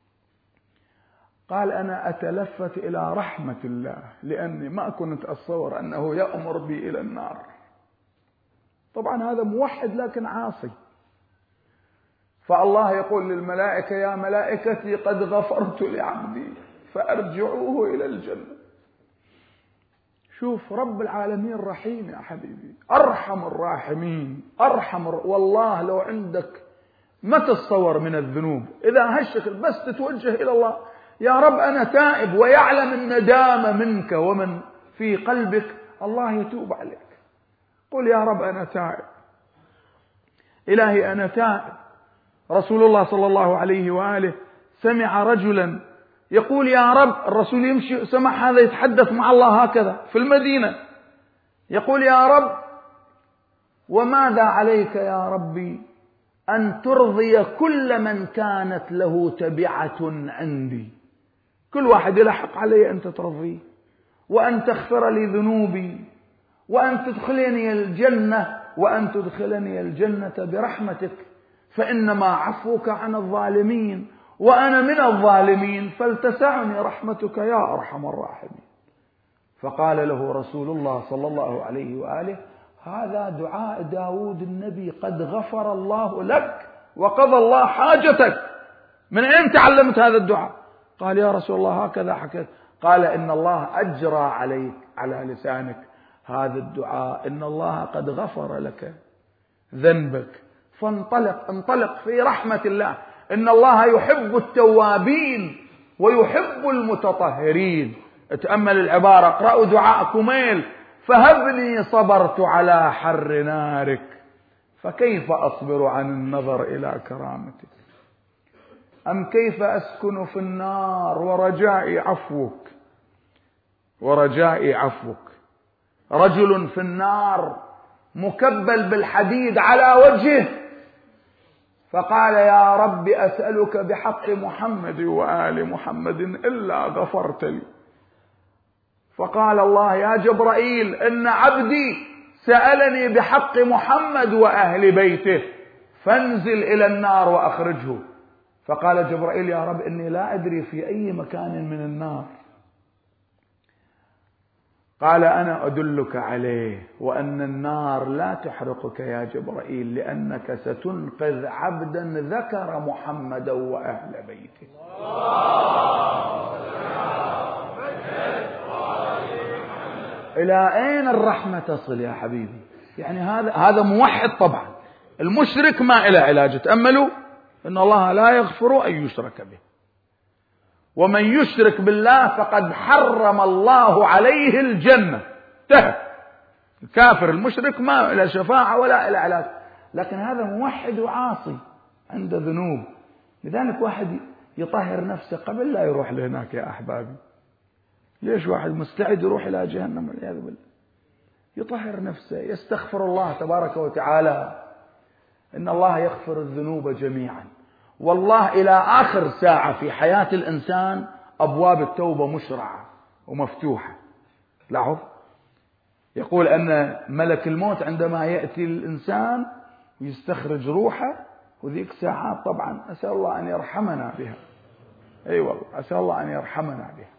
S1: قال أنا أتلفت إلى رحمة الله، لأني ما كنت أتصور أنه يأمر بي إلى النار. طبعا هذا موحد لكن عاصي. فالله يقول للملائكة يا ملائكتي قد غفرت لعبدي فأرجعوه إلى الجنة. شوف رب العالمين رحيم يا حبيبي، أرحم الراحمين، أرحم. والله لو عندك ما تتصور من الذنوب، إذا هالشكل بس تتوجه إلى الله يا رب أنا تائب، ويعلم الندامة منك ومن في قلبك، الله يتوب عليك. قل يا رب أنا تائب، إلهي أنا تائب. رسول الله صلى الله عليه وآله سمع رجلا يقول يا رب، الرسول يمشي سمع هذا يتحدث مع الله هكذا في المدينة، يقول يا رب وماذا عليك يا ربي أن ترضي كل من كانت له تبعة عندي، كل واحد يلحق علي أنت ترضيه، وأن تغفر لي ذنوبي، وأن تدخلني الجنة، وأن تدخلني الجنة برحمتك، فإنما عفوك عن الظالمين وأنا من الظالمين، فلتسعني رحمتك يا أرحم الراحمين. فقال له رسول الله صلى الله عليه وآله هذا دعاء داود النبي، قد غفر الله لك وقضى الله حاجتك. من أين تعلمت هذا الدعاء؟ قال يا رسول الله هكذا حكيت. قال إن الله أجرى عليك على لسانك هذا الدعاء، إن الله قد غفر لك ذنبك، فانطلق انطلق في رحمة الله. إن الله يحب التوابين ويحب المتطهرين. اتأمل العبارة، اقرأوا دعاء كميل، فهبني صبرت على حر نارك فكيف أصبر عن النظر إلى كرامتك. أم كيف أسكن في النار ورجائي عفوك ورجائي عفوك. رجل في النار مكبل بالحديد على وجهه، فقال يا رب أسألك بحق محمد وآل محمد إلا غفرت لي. فقال الله يا جبرائيل إن عبدي سألني بحق محمد وأهل بيته فانزل إلى النار وأخرجه. فقال جبرائيل يا رب إني لا أدري في أي مكان من النار. قال أنا أدلك عليه، وأن النار لا تحرقك يا جبرائيل لأنك ستنقذ عبدا ذكر محمدا وأهل بيته. إلى أين الرحمة تصل يا حبيبي؟ يعني هذا هذا موحد طبعا. المشرك ما إلى علاج. تأملوا إن الله لا يغفر أن يشرك به، ومن يشرك بالله فقد حرم الله عليه الجنة. انتهى. الكافر المشرك ما إلى شفاعة ولا إلى علاج. لكن هذا موحد وعاصي عنده ذنوب، لذلك واحد يطهر نفسه قبل لا يروح لهناك يا أحبابي. ليش واحد مستعد يروح إلى جهنم والعياذ بالله؟ يطهر نفسه، يستغفر الله تبارك وتعالى. إن الله يغفر الذنوب جميعا. والله إلى آخر ساعة في حياة الإنسان أبواب التوبة مشرعة ومفتوحة. لاحظ يقول أن ملك الموت عندما يأتي الإنسان ويستخرج روحه، وذيك ساعات طبعا أسأل الله أن يرحمنا بها. أي والله أسأل الله أن يرحمنا بها.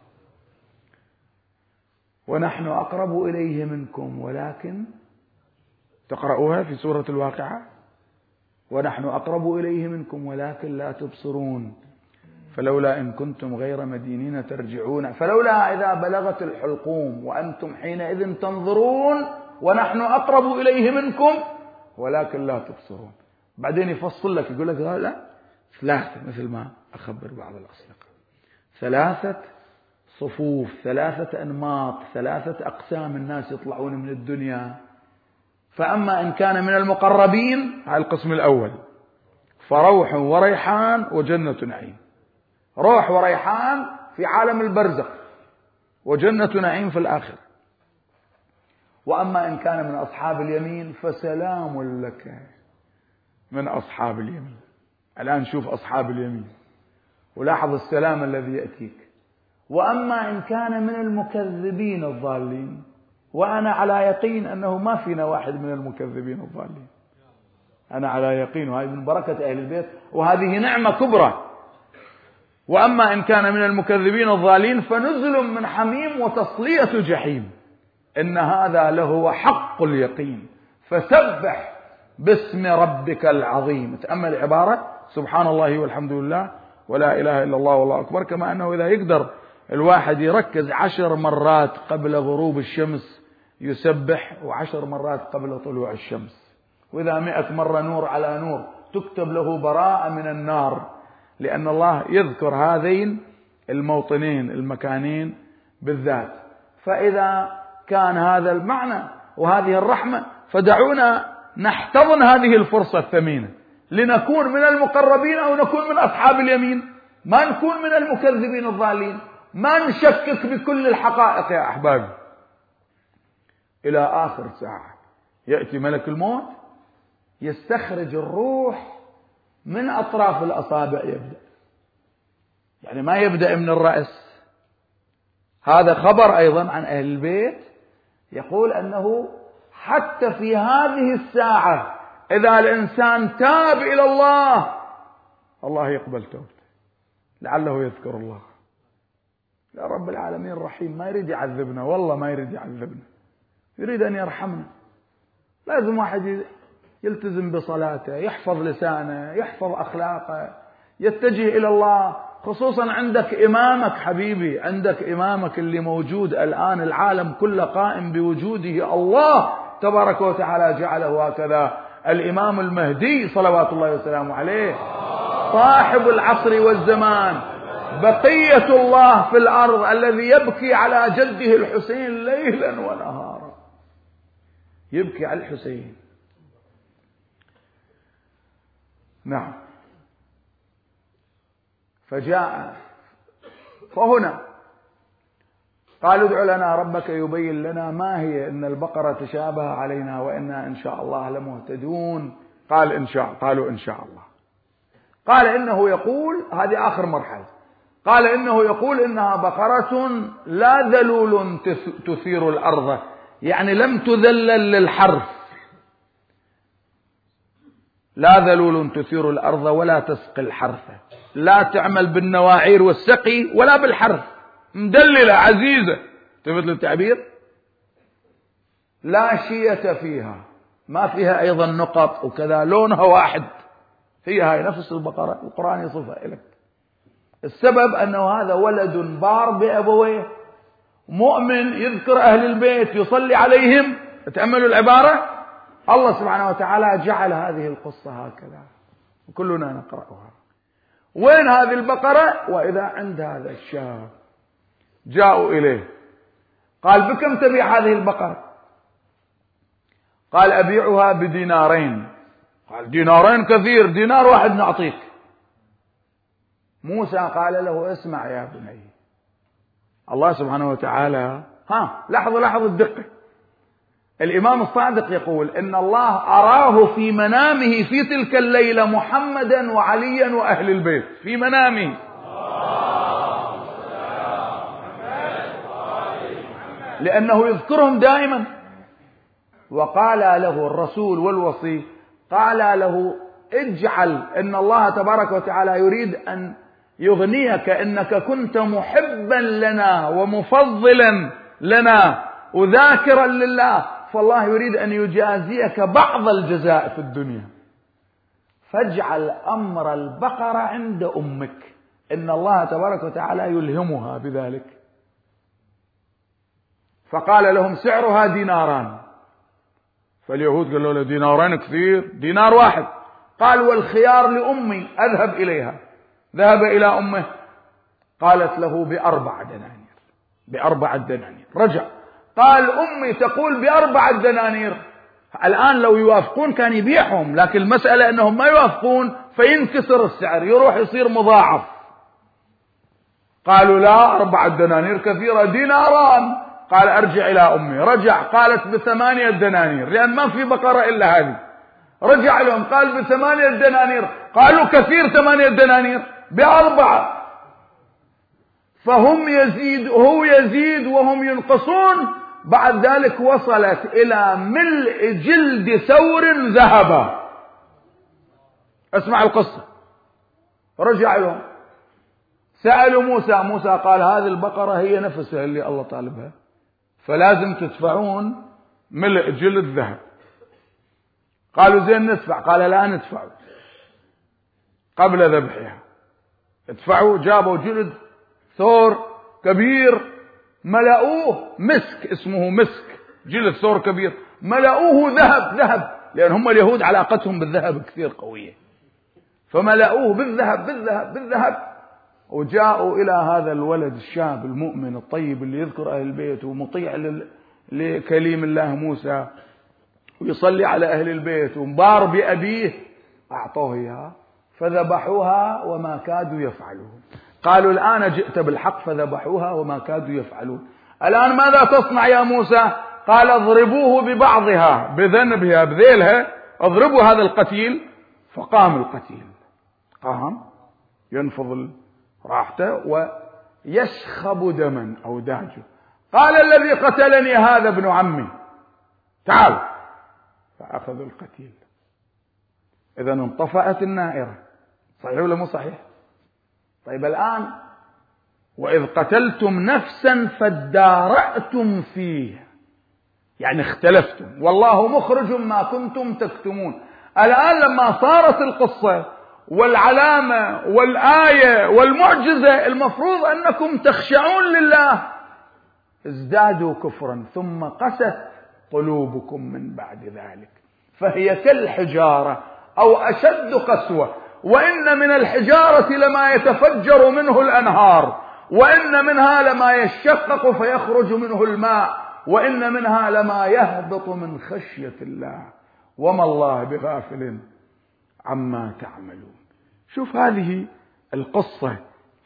S1: ونحن أقرب إليه منكم ولكن تقرأوها في سورة الواقعة، ونحن أقرب إليه منكم ولكن لا تبصرون فلولا إن كنتم غير مدينين ترجعون فلولا إذا بلغت الحلقوم وأنتم حينئذ تنظرون ونحن أقرب إليه منكم ولكن لا تبصرون. بعدين يفصل لك يقول لك لا ثلاثة، مثل ما أخبر بعض الأصدقاء، ثلاثة صفوف، ثلاثة أنماط، ثلاثة أقسام الناس يطلعون من الدنيا. فأما إن كان من المقربين على القسم الأول فروح وريحان وجنة نعيم. روح وريحان في عالم البرزخ، وجنة نعيم في الآخر. وأما إن كان من أصحاب اليمين فسلام لك من أصحاب اليمين. الآن شوف أصحاب اليمين ولاحظ السلام الذي يأتيك. وأما إن كان من المكذبين الضالين، وأنا على يقين أنه ما فينا واحد من المكذبين الضالين، أنا على يقين، وهذه من بركة أهل البيت وهذه نعمة كبرى. وأما إن كان من المكذبين الضالين فنزل من حميم وتصلية جحيم، إن هذا لهو حق اليقين. فسبح باسم ربك العظيم. تأمل عبارة سبحان الله والحمد لله ولا إله إلا الله والله أكبر، كما أنه إذا يقدر الواحد يركز عشر مرات قبل غروب الشمس يسبح، وعشر مرات قبل طلوع الشمس، وإذا مئة مرة نور على نور تكتب له براءة من النار، لأن الله يذكر هذين الموطنين المكانين بالذات. فإذا كان هذا المعنى وهذه الرحمة فدعونا نحتضن هذه الفرصة الثمينة لنكون من المقربين أو نكون من أصحاب اليمين، ما نكون من المكذبين الضالين، ما نشكك بكل الحقائق يا أحبابي. إلى آخر ساعة يأتي ملك الموت يستخرج الروح من أطراف الأصابع، يبدأ يعني ما يبدأ من الرأس. هذا خبر أيضا عن أهل البيت يقول أنه حتى في هذه الساعة إذا الإنسان تاب إلى الله الله يقبل توبته لعله يذكر الله. يا رب العالمين رحيم، ما يريد يعذبنا، والله ما يريد يعذبنا، يريد أن يرحمنا. لازم واحد يلتزم بصلاته، يحفظ لسانه، يحفظ أخلاقه، يتجه إلى الله. خصوصا عندك إمامك حبيبي، عندك إمامك اللي موجود الآن، العالم كله قائم بوجوده، الله تبارك وتعالى جعله هكذا، الإمام المهدي صلوات الله وسلامه عليه، صاحب العصر والزمان، بقية الله في الأرض، الذي يبكي على جده الحسين ليلا ونهارا، يبكي على الحسين. نعم. فجاء فهنا قالوا ادع لنا ربك يبين لنا ما هي إن البقرة تشابه علينا وإنا إن شاء الله لمهتدون. قال إن شاء قالوا إن شاء الله. قال إنه يقول هذه آخر مرحلة. قال إنه يقول إنها بقرة لا ذلول تثير الأرض، يعني لم تذلل للحرث، لا ذلول تثير الأرض ولا تسقي الحرث، لا تعمل بالنواعير والسقي ولا بالحرث، مدللة عزيزة، تفت للتعبير، لا شية فيها، ما فيها أيضا نقط وكذا، لونها واحد، هي هاي نفس البقرة القرآن يصفها لك. السبب أنه هذا ولد بار بأبويه مؤمن يذكر أهل البيت يصلي عليهم. تأملوا العبارة، الله سبحانه وتعالى جعل هذه القصة هكذا وكلنا نقرأها. وين هذه البقرة؟ وإذا عند هذا الشاب جاءوا إليه قال بكم تبيع هذه البقرة؟ قال أبيعها بدينارين. قال دينارين كثير، دينار واحد نعطيك. موسى قال له اسمع يا بني، الله سبحانه وتعالى ها لحظة لحظة الدقة. الإمام الصادق يقول إن الله أراه في منامه في تلك الليلة محمدا وعليا وأهل البيت في منامه، لأنه يذكرهم دائما. وقال له الرسول والوصي، قال له اجعل إن الله تبارك وتعالى يريد أن يغنيك، إنك كنت محبا لنا ومفضلا لنا وذاكرا لله، فالله يريد أن يجازيك بعض الجزاء في الدنيا، فاجعل أمر البقرة عند أمك، إن الله تبارك وتعالى يلهمها بذلك. فقال لهم سعرها ديناران. فاليهود قالوا له دينارين كثير، دينار واحد. قال والخيار لأمي أذهب إليها. ذهب إلى أمه قالت له بأربع دنانير، بأربع دنانير. رجع قال أمي تقول بأربع دنانير. الآن لو يوافقون كان يبيعهم، لكن المسألة أنهم ما يوافقون فينكسر السعر، يروح يصير مضاعف. قالوا لا، أربع دنانير كثيرة، ديناران. قال أرجع إلى أمي. رجع قالت بثمانية دنانير، لأن ما في بقرة إلا هذه. رجع لهم قال بثمانية دنانير. قالوا كثير ثمانية دنانير، بأربعة. فهم يزيد هو يزيد وهم ينقصون. بعد ذلك وصلت إلى ملء جلد ثور ذهبا. اسمع القصة. رجع لهم سألوا موسى. موسى قال هذه البقرة هي نفسها اللي الله طالبها، فلازم تدفعون ملء جلد ذهب. قالوا زين ندفع. قال لا ندفع قبل ذبحها، ادفعوا. جابوا جلد ثور كبير ملأوه مسك، اسمه مسك، جلد ثور كبير ملأوه ذهب. ذهب لأن هم اليهود علاقتهم بالذهب كثير قوية، فملأوه بالذهب بالذهب بالذهب. وجاءوا إلى هذا الولد الشاب المؤمن الطيب اللي يذكر أهل البيت ومطيع لكليم الله موسى ويصلي على أهل البيت ومبار بأبيه، أعطوه إياها فذبحوها وما كادوا يفعلون. قالوا الآن جئت بالحق، فذبحوها وما كادوا يفعلون. الآن ماذا تصنع يا موسى؟ قال اضربوه ببعضها، بذنبها بذيلها، اضربوا هذا القتيل. فقام القتيل، قام ينفض راحته ويشخب دما أو داجه. قال الذي قتلني هذا ابن عمي، تعال. فأخذوا القتيل. إذا انطفأت النائرة. صحيح ولا مو صحيح؟ طيب الآن وإذ قتلتم نفسا فادارأتم فيه، يعني اختلفتم، والله مخرج ما كنتم تكتمون. الآن لما صارت القصة والعلامة والآية والمعجزة، المفروض أنكم تخشعون لله، ازدادوا كفرا ثم قست قلوبكم من بعد ذلك، فهي كالحجارة أو أشد قسوة. وإن من الحجارة لما يتفجر منه الأنهار، وإن منها لما يشقق فيخرج منه الماء، وإن منها لما يهبط من خشية الله، وما الله بغافل عما تعملون. شوف هذه القصة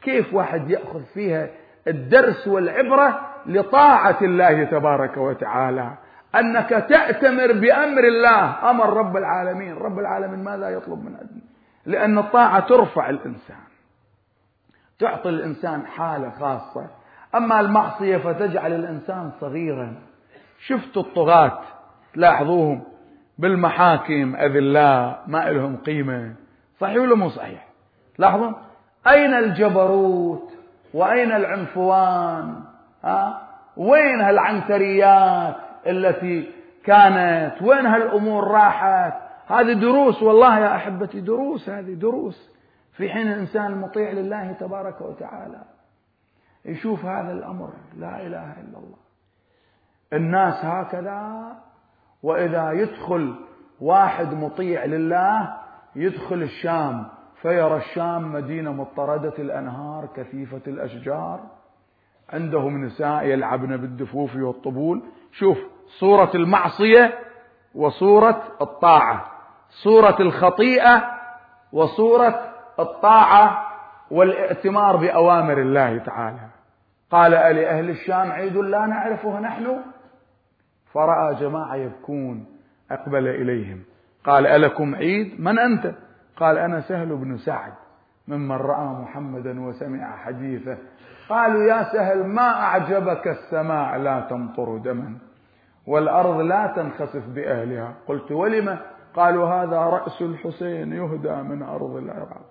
S1: كيف واحد يأخذ فيها الدرس والعبرة لطاعة الله تبارك وتعالى، أنك تأتمر بأمر الله، أمر رب العالمين. رب العالمين ماذا يطلب من أدنى؟ لأن الطاعة ترفع الإنسان، تعطي الإنسان حالة خاصة. أما المعصية فتجعل الإنسان صغيرا. شفتوا الطغاة تلاحظوهم بالمحاكم أذلاء ما لهم قيمة، صحيح ولا مو صحيح؟ لاحظوا أين الجبروت وأين العنفوان؟ ها؟ وين هالعنتريات التي كانت؟ وين هالأمور راحت؟ هذه دروس والله يا أحبتي، دروس، هذه دروس في حين الإنسان المطيع لله تبارك وتعالى يشوف هذا الأمر. لا إله إلا الله. الناس هكذا. وإذا يدخل واحد مطيع لله يدخل الشام فيرى الشام مدينة مضطردة الأنهار كثيفة الأشجار، عندهم نساء يلعبن بالدفوف والطبول. شوف صورة المعصية وصورة الطاعة، صورة الخطيئة وصورة الطاعة والائتمار بأوامر الله تعالى. قال ألي أهل الشام عيد لا نعرفه نحن؟ فرأى جماعة يبكون أقبل إليهم قال ألكم عيد؟ من أنت؟ قال أنا سهل بن سعد ممن رأى محمدا وسمع حديثه. قالوا يا سهل ما أعجبك السماء لا تمطر دما والأرض لا تنخسف بأهلها؟ قلت ولم؟ قالوا هذا رأس الحسين يهدى من أرض العراق.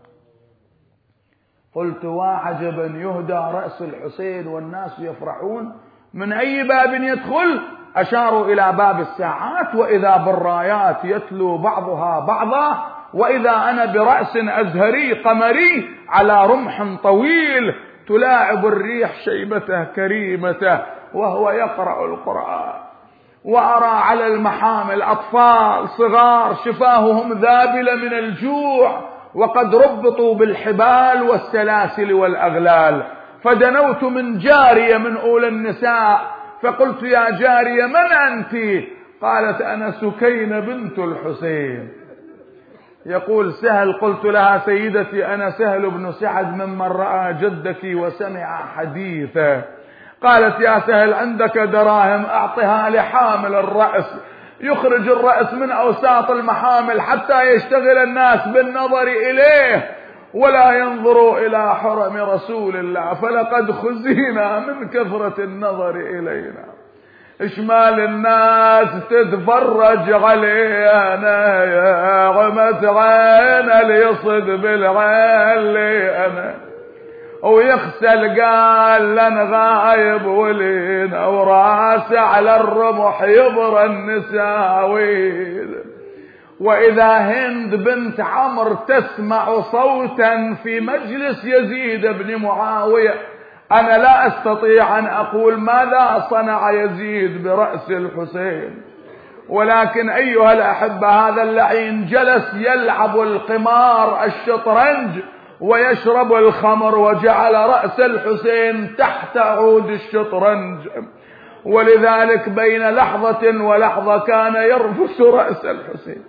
S1: قلت وعجبا يهدى رأس الحسين والناس يفرحون، من أي باب يدخل؟ أشاروا إلى باب الساعات، وإذا بالرايات يتلو بعضها بعضا، وإذا أنا برأس أزهري قمري على رمح طويل تلاعب الريح شيبته كريمته وهو يقرأ القرآن. وأرى على المحامل أطفال صغار شفاههم ذابلة من الجوع وقد ربطوا بالحبال والسلاسل والأغلال. فدنوت من جارية من أولى النساء فقلت يا جارية من أنت؟ قالت أنا سكينة بنت الحسين. يقول سهل قلت لها سيدتي أنا سهل بن سعد ممن رأى جدك وسمع حديثه. قالت يا سهل عندك دراهم أعطها لحامل الرأس يخرج الرأس من أوساط المحامل حتى يشتغل الناس بالنظر إليه ولا ينظروا إلى حرم رسول الله، فلقد خزينا من كثرة النظر إلينا. إشمال الناس تتفرج علينا يا غمت عين اللي يصد بالعين لي أنا، ويغسل قال لن غايب ولينا وراسه على الرمح يبرى النساويل. وإذا هند بنت عمرو تسمع صوتا في مجلس يزيد بن معاوية أنا لا أستطيع أن أقول ماذا صنع يزيد برأس الحسين، ولكن أيها الأحبة هذا اللعين جلس يلعب القمار الشطرنج ويشرب الخمر وجعل رأس الحسين تحت عود الشطرنج، ولذلك بين لحظة ولحظة كان يرفس رأس الحسين.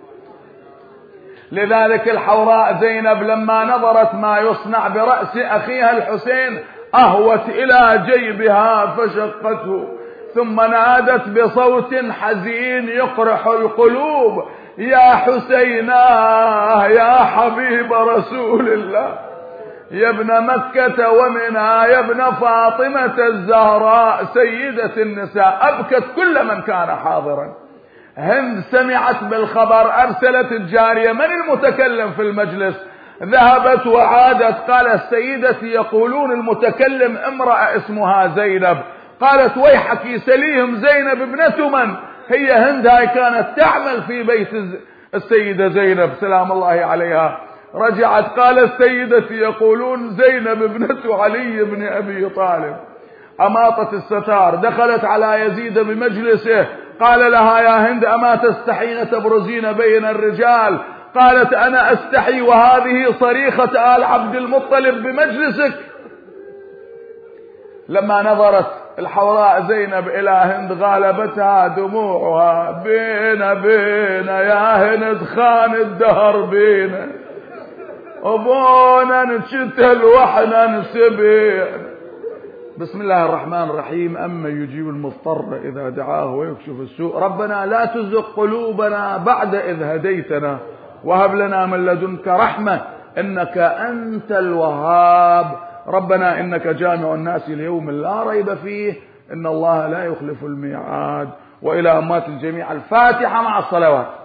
S1: لذلك الحوراء زينب لما نظرت ما يصنع برأس أخيها الحسين أهوت إلى جيبها فشقته، ثم نادت بصوت حزين يقرح القلوب يا حسينا يا حبيب رسول الله يا ابن مكة ومنى يا ابن فاطمة الزهراء سيدة النساء. أبكت كل من كان حاضرا. هند سمعت بالخبر أرسلت الجارية من المتكلم في المجلس؟ ذهبت وعادت قالت سيدتي يقولون المتكلم امرأة اسمها زينب. قالت ويحك سليهم زينب ابنة من؟ هي هند هاي كانت تعمل في بيت السيدة زينب سلام الله عليها. رجعت قالت سيدتي يقولون زينب ابنة علي بن أبي طالب. أماطت الستار دخلت على يزيد بمجلسه قال لها يا هند أما تستحين تبرزين بين الرجال؟ قالت أنا أستحي وهذه صريخة آل عبد المطلب بمجلسك. لما نظرت الحوراء زينب إلى هند غالبتها دموعها بينا بينا يا هند خان الدهر بينا أبونا نتشتل وحنا نسبح. بسم الله الرحمن الرحيم. أما يجيب المضطر إذا دعاه ويكشف السوء. ربنا لا تزغ قلوبنا بعد إذ هديتنا وهب لنا من لدنك رحمة إنك أنت الوهاب. ربنا إنك جامع الناس ليوم لا ريب فيه إن الله لا يخلف الميعاد. وإلى أمات الجميع الفاتحة مع الصلوات.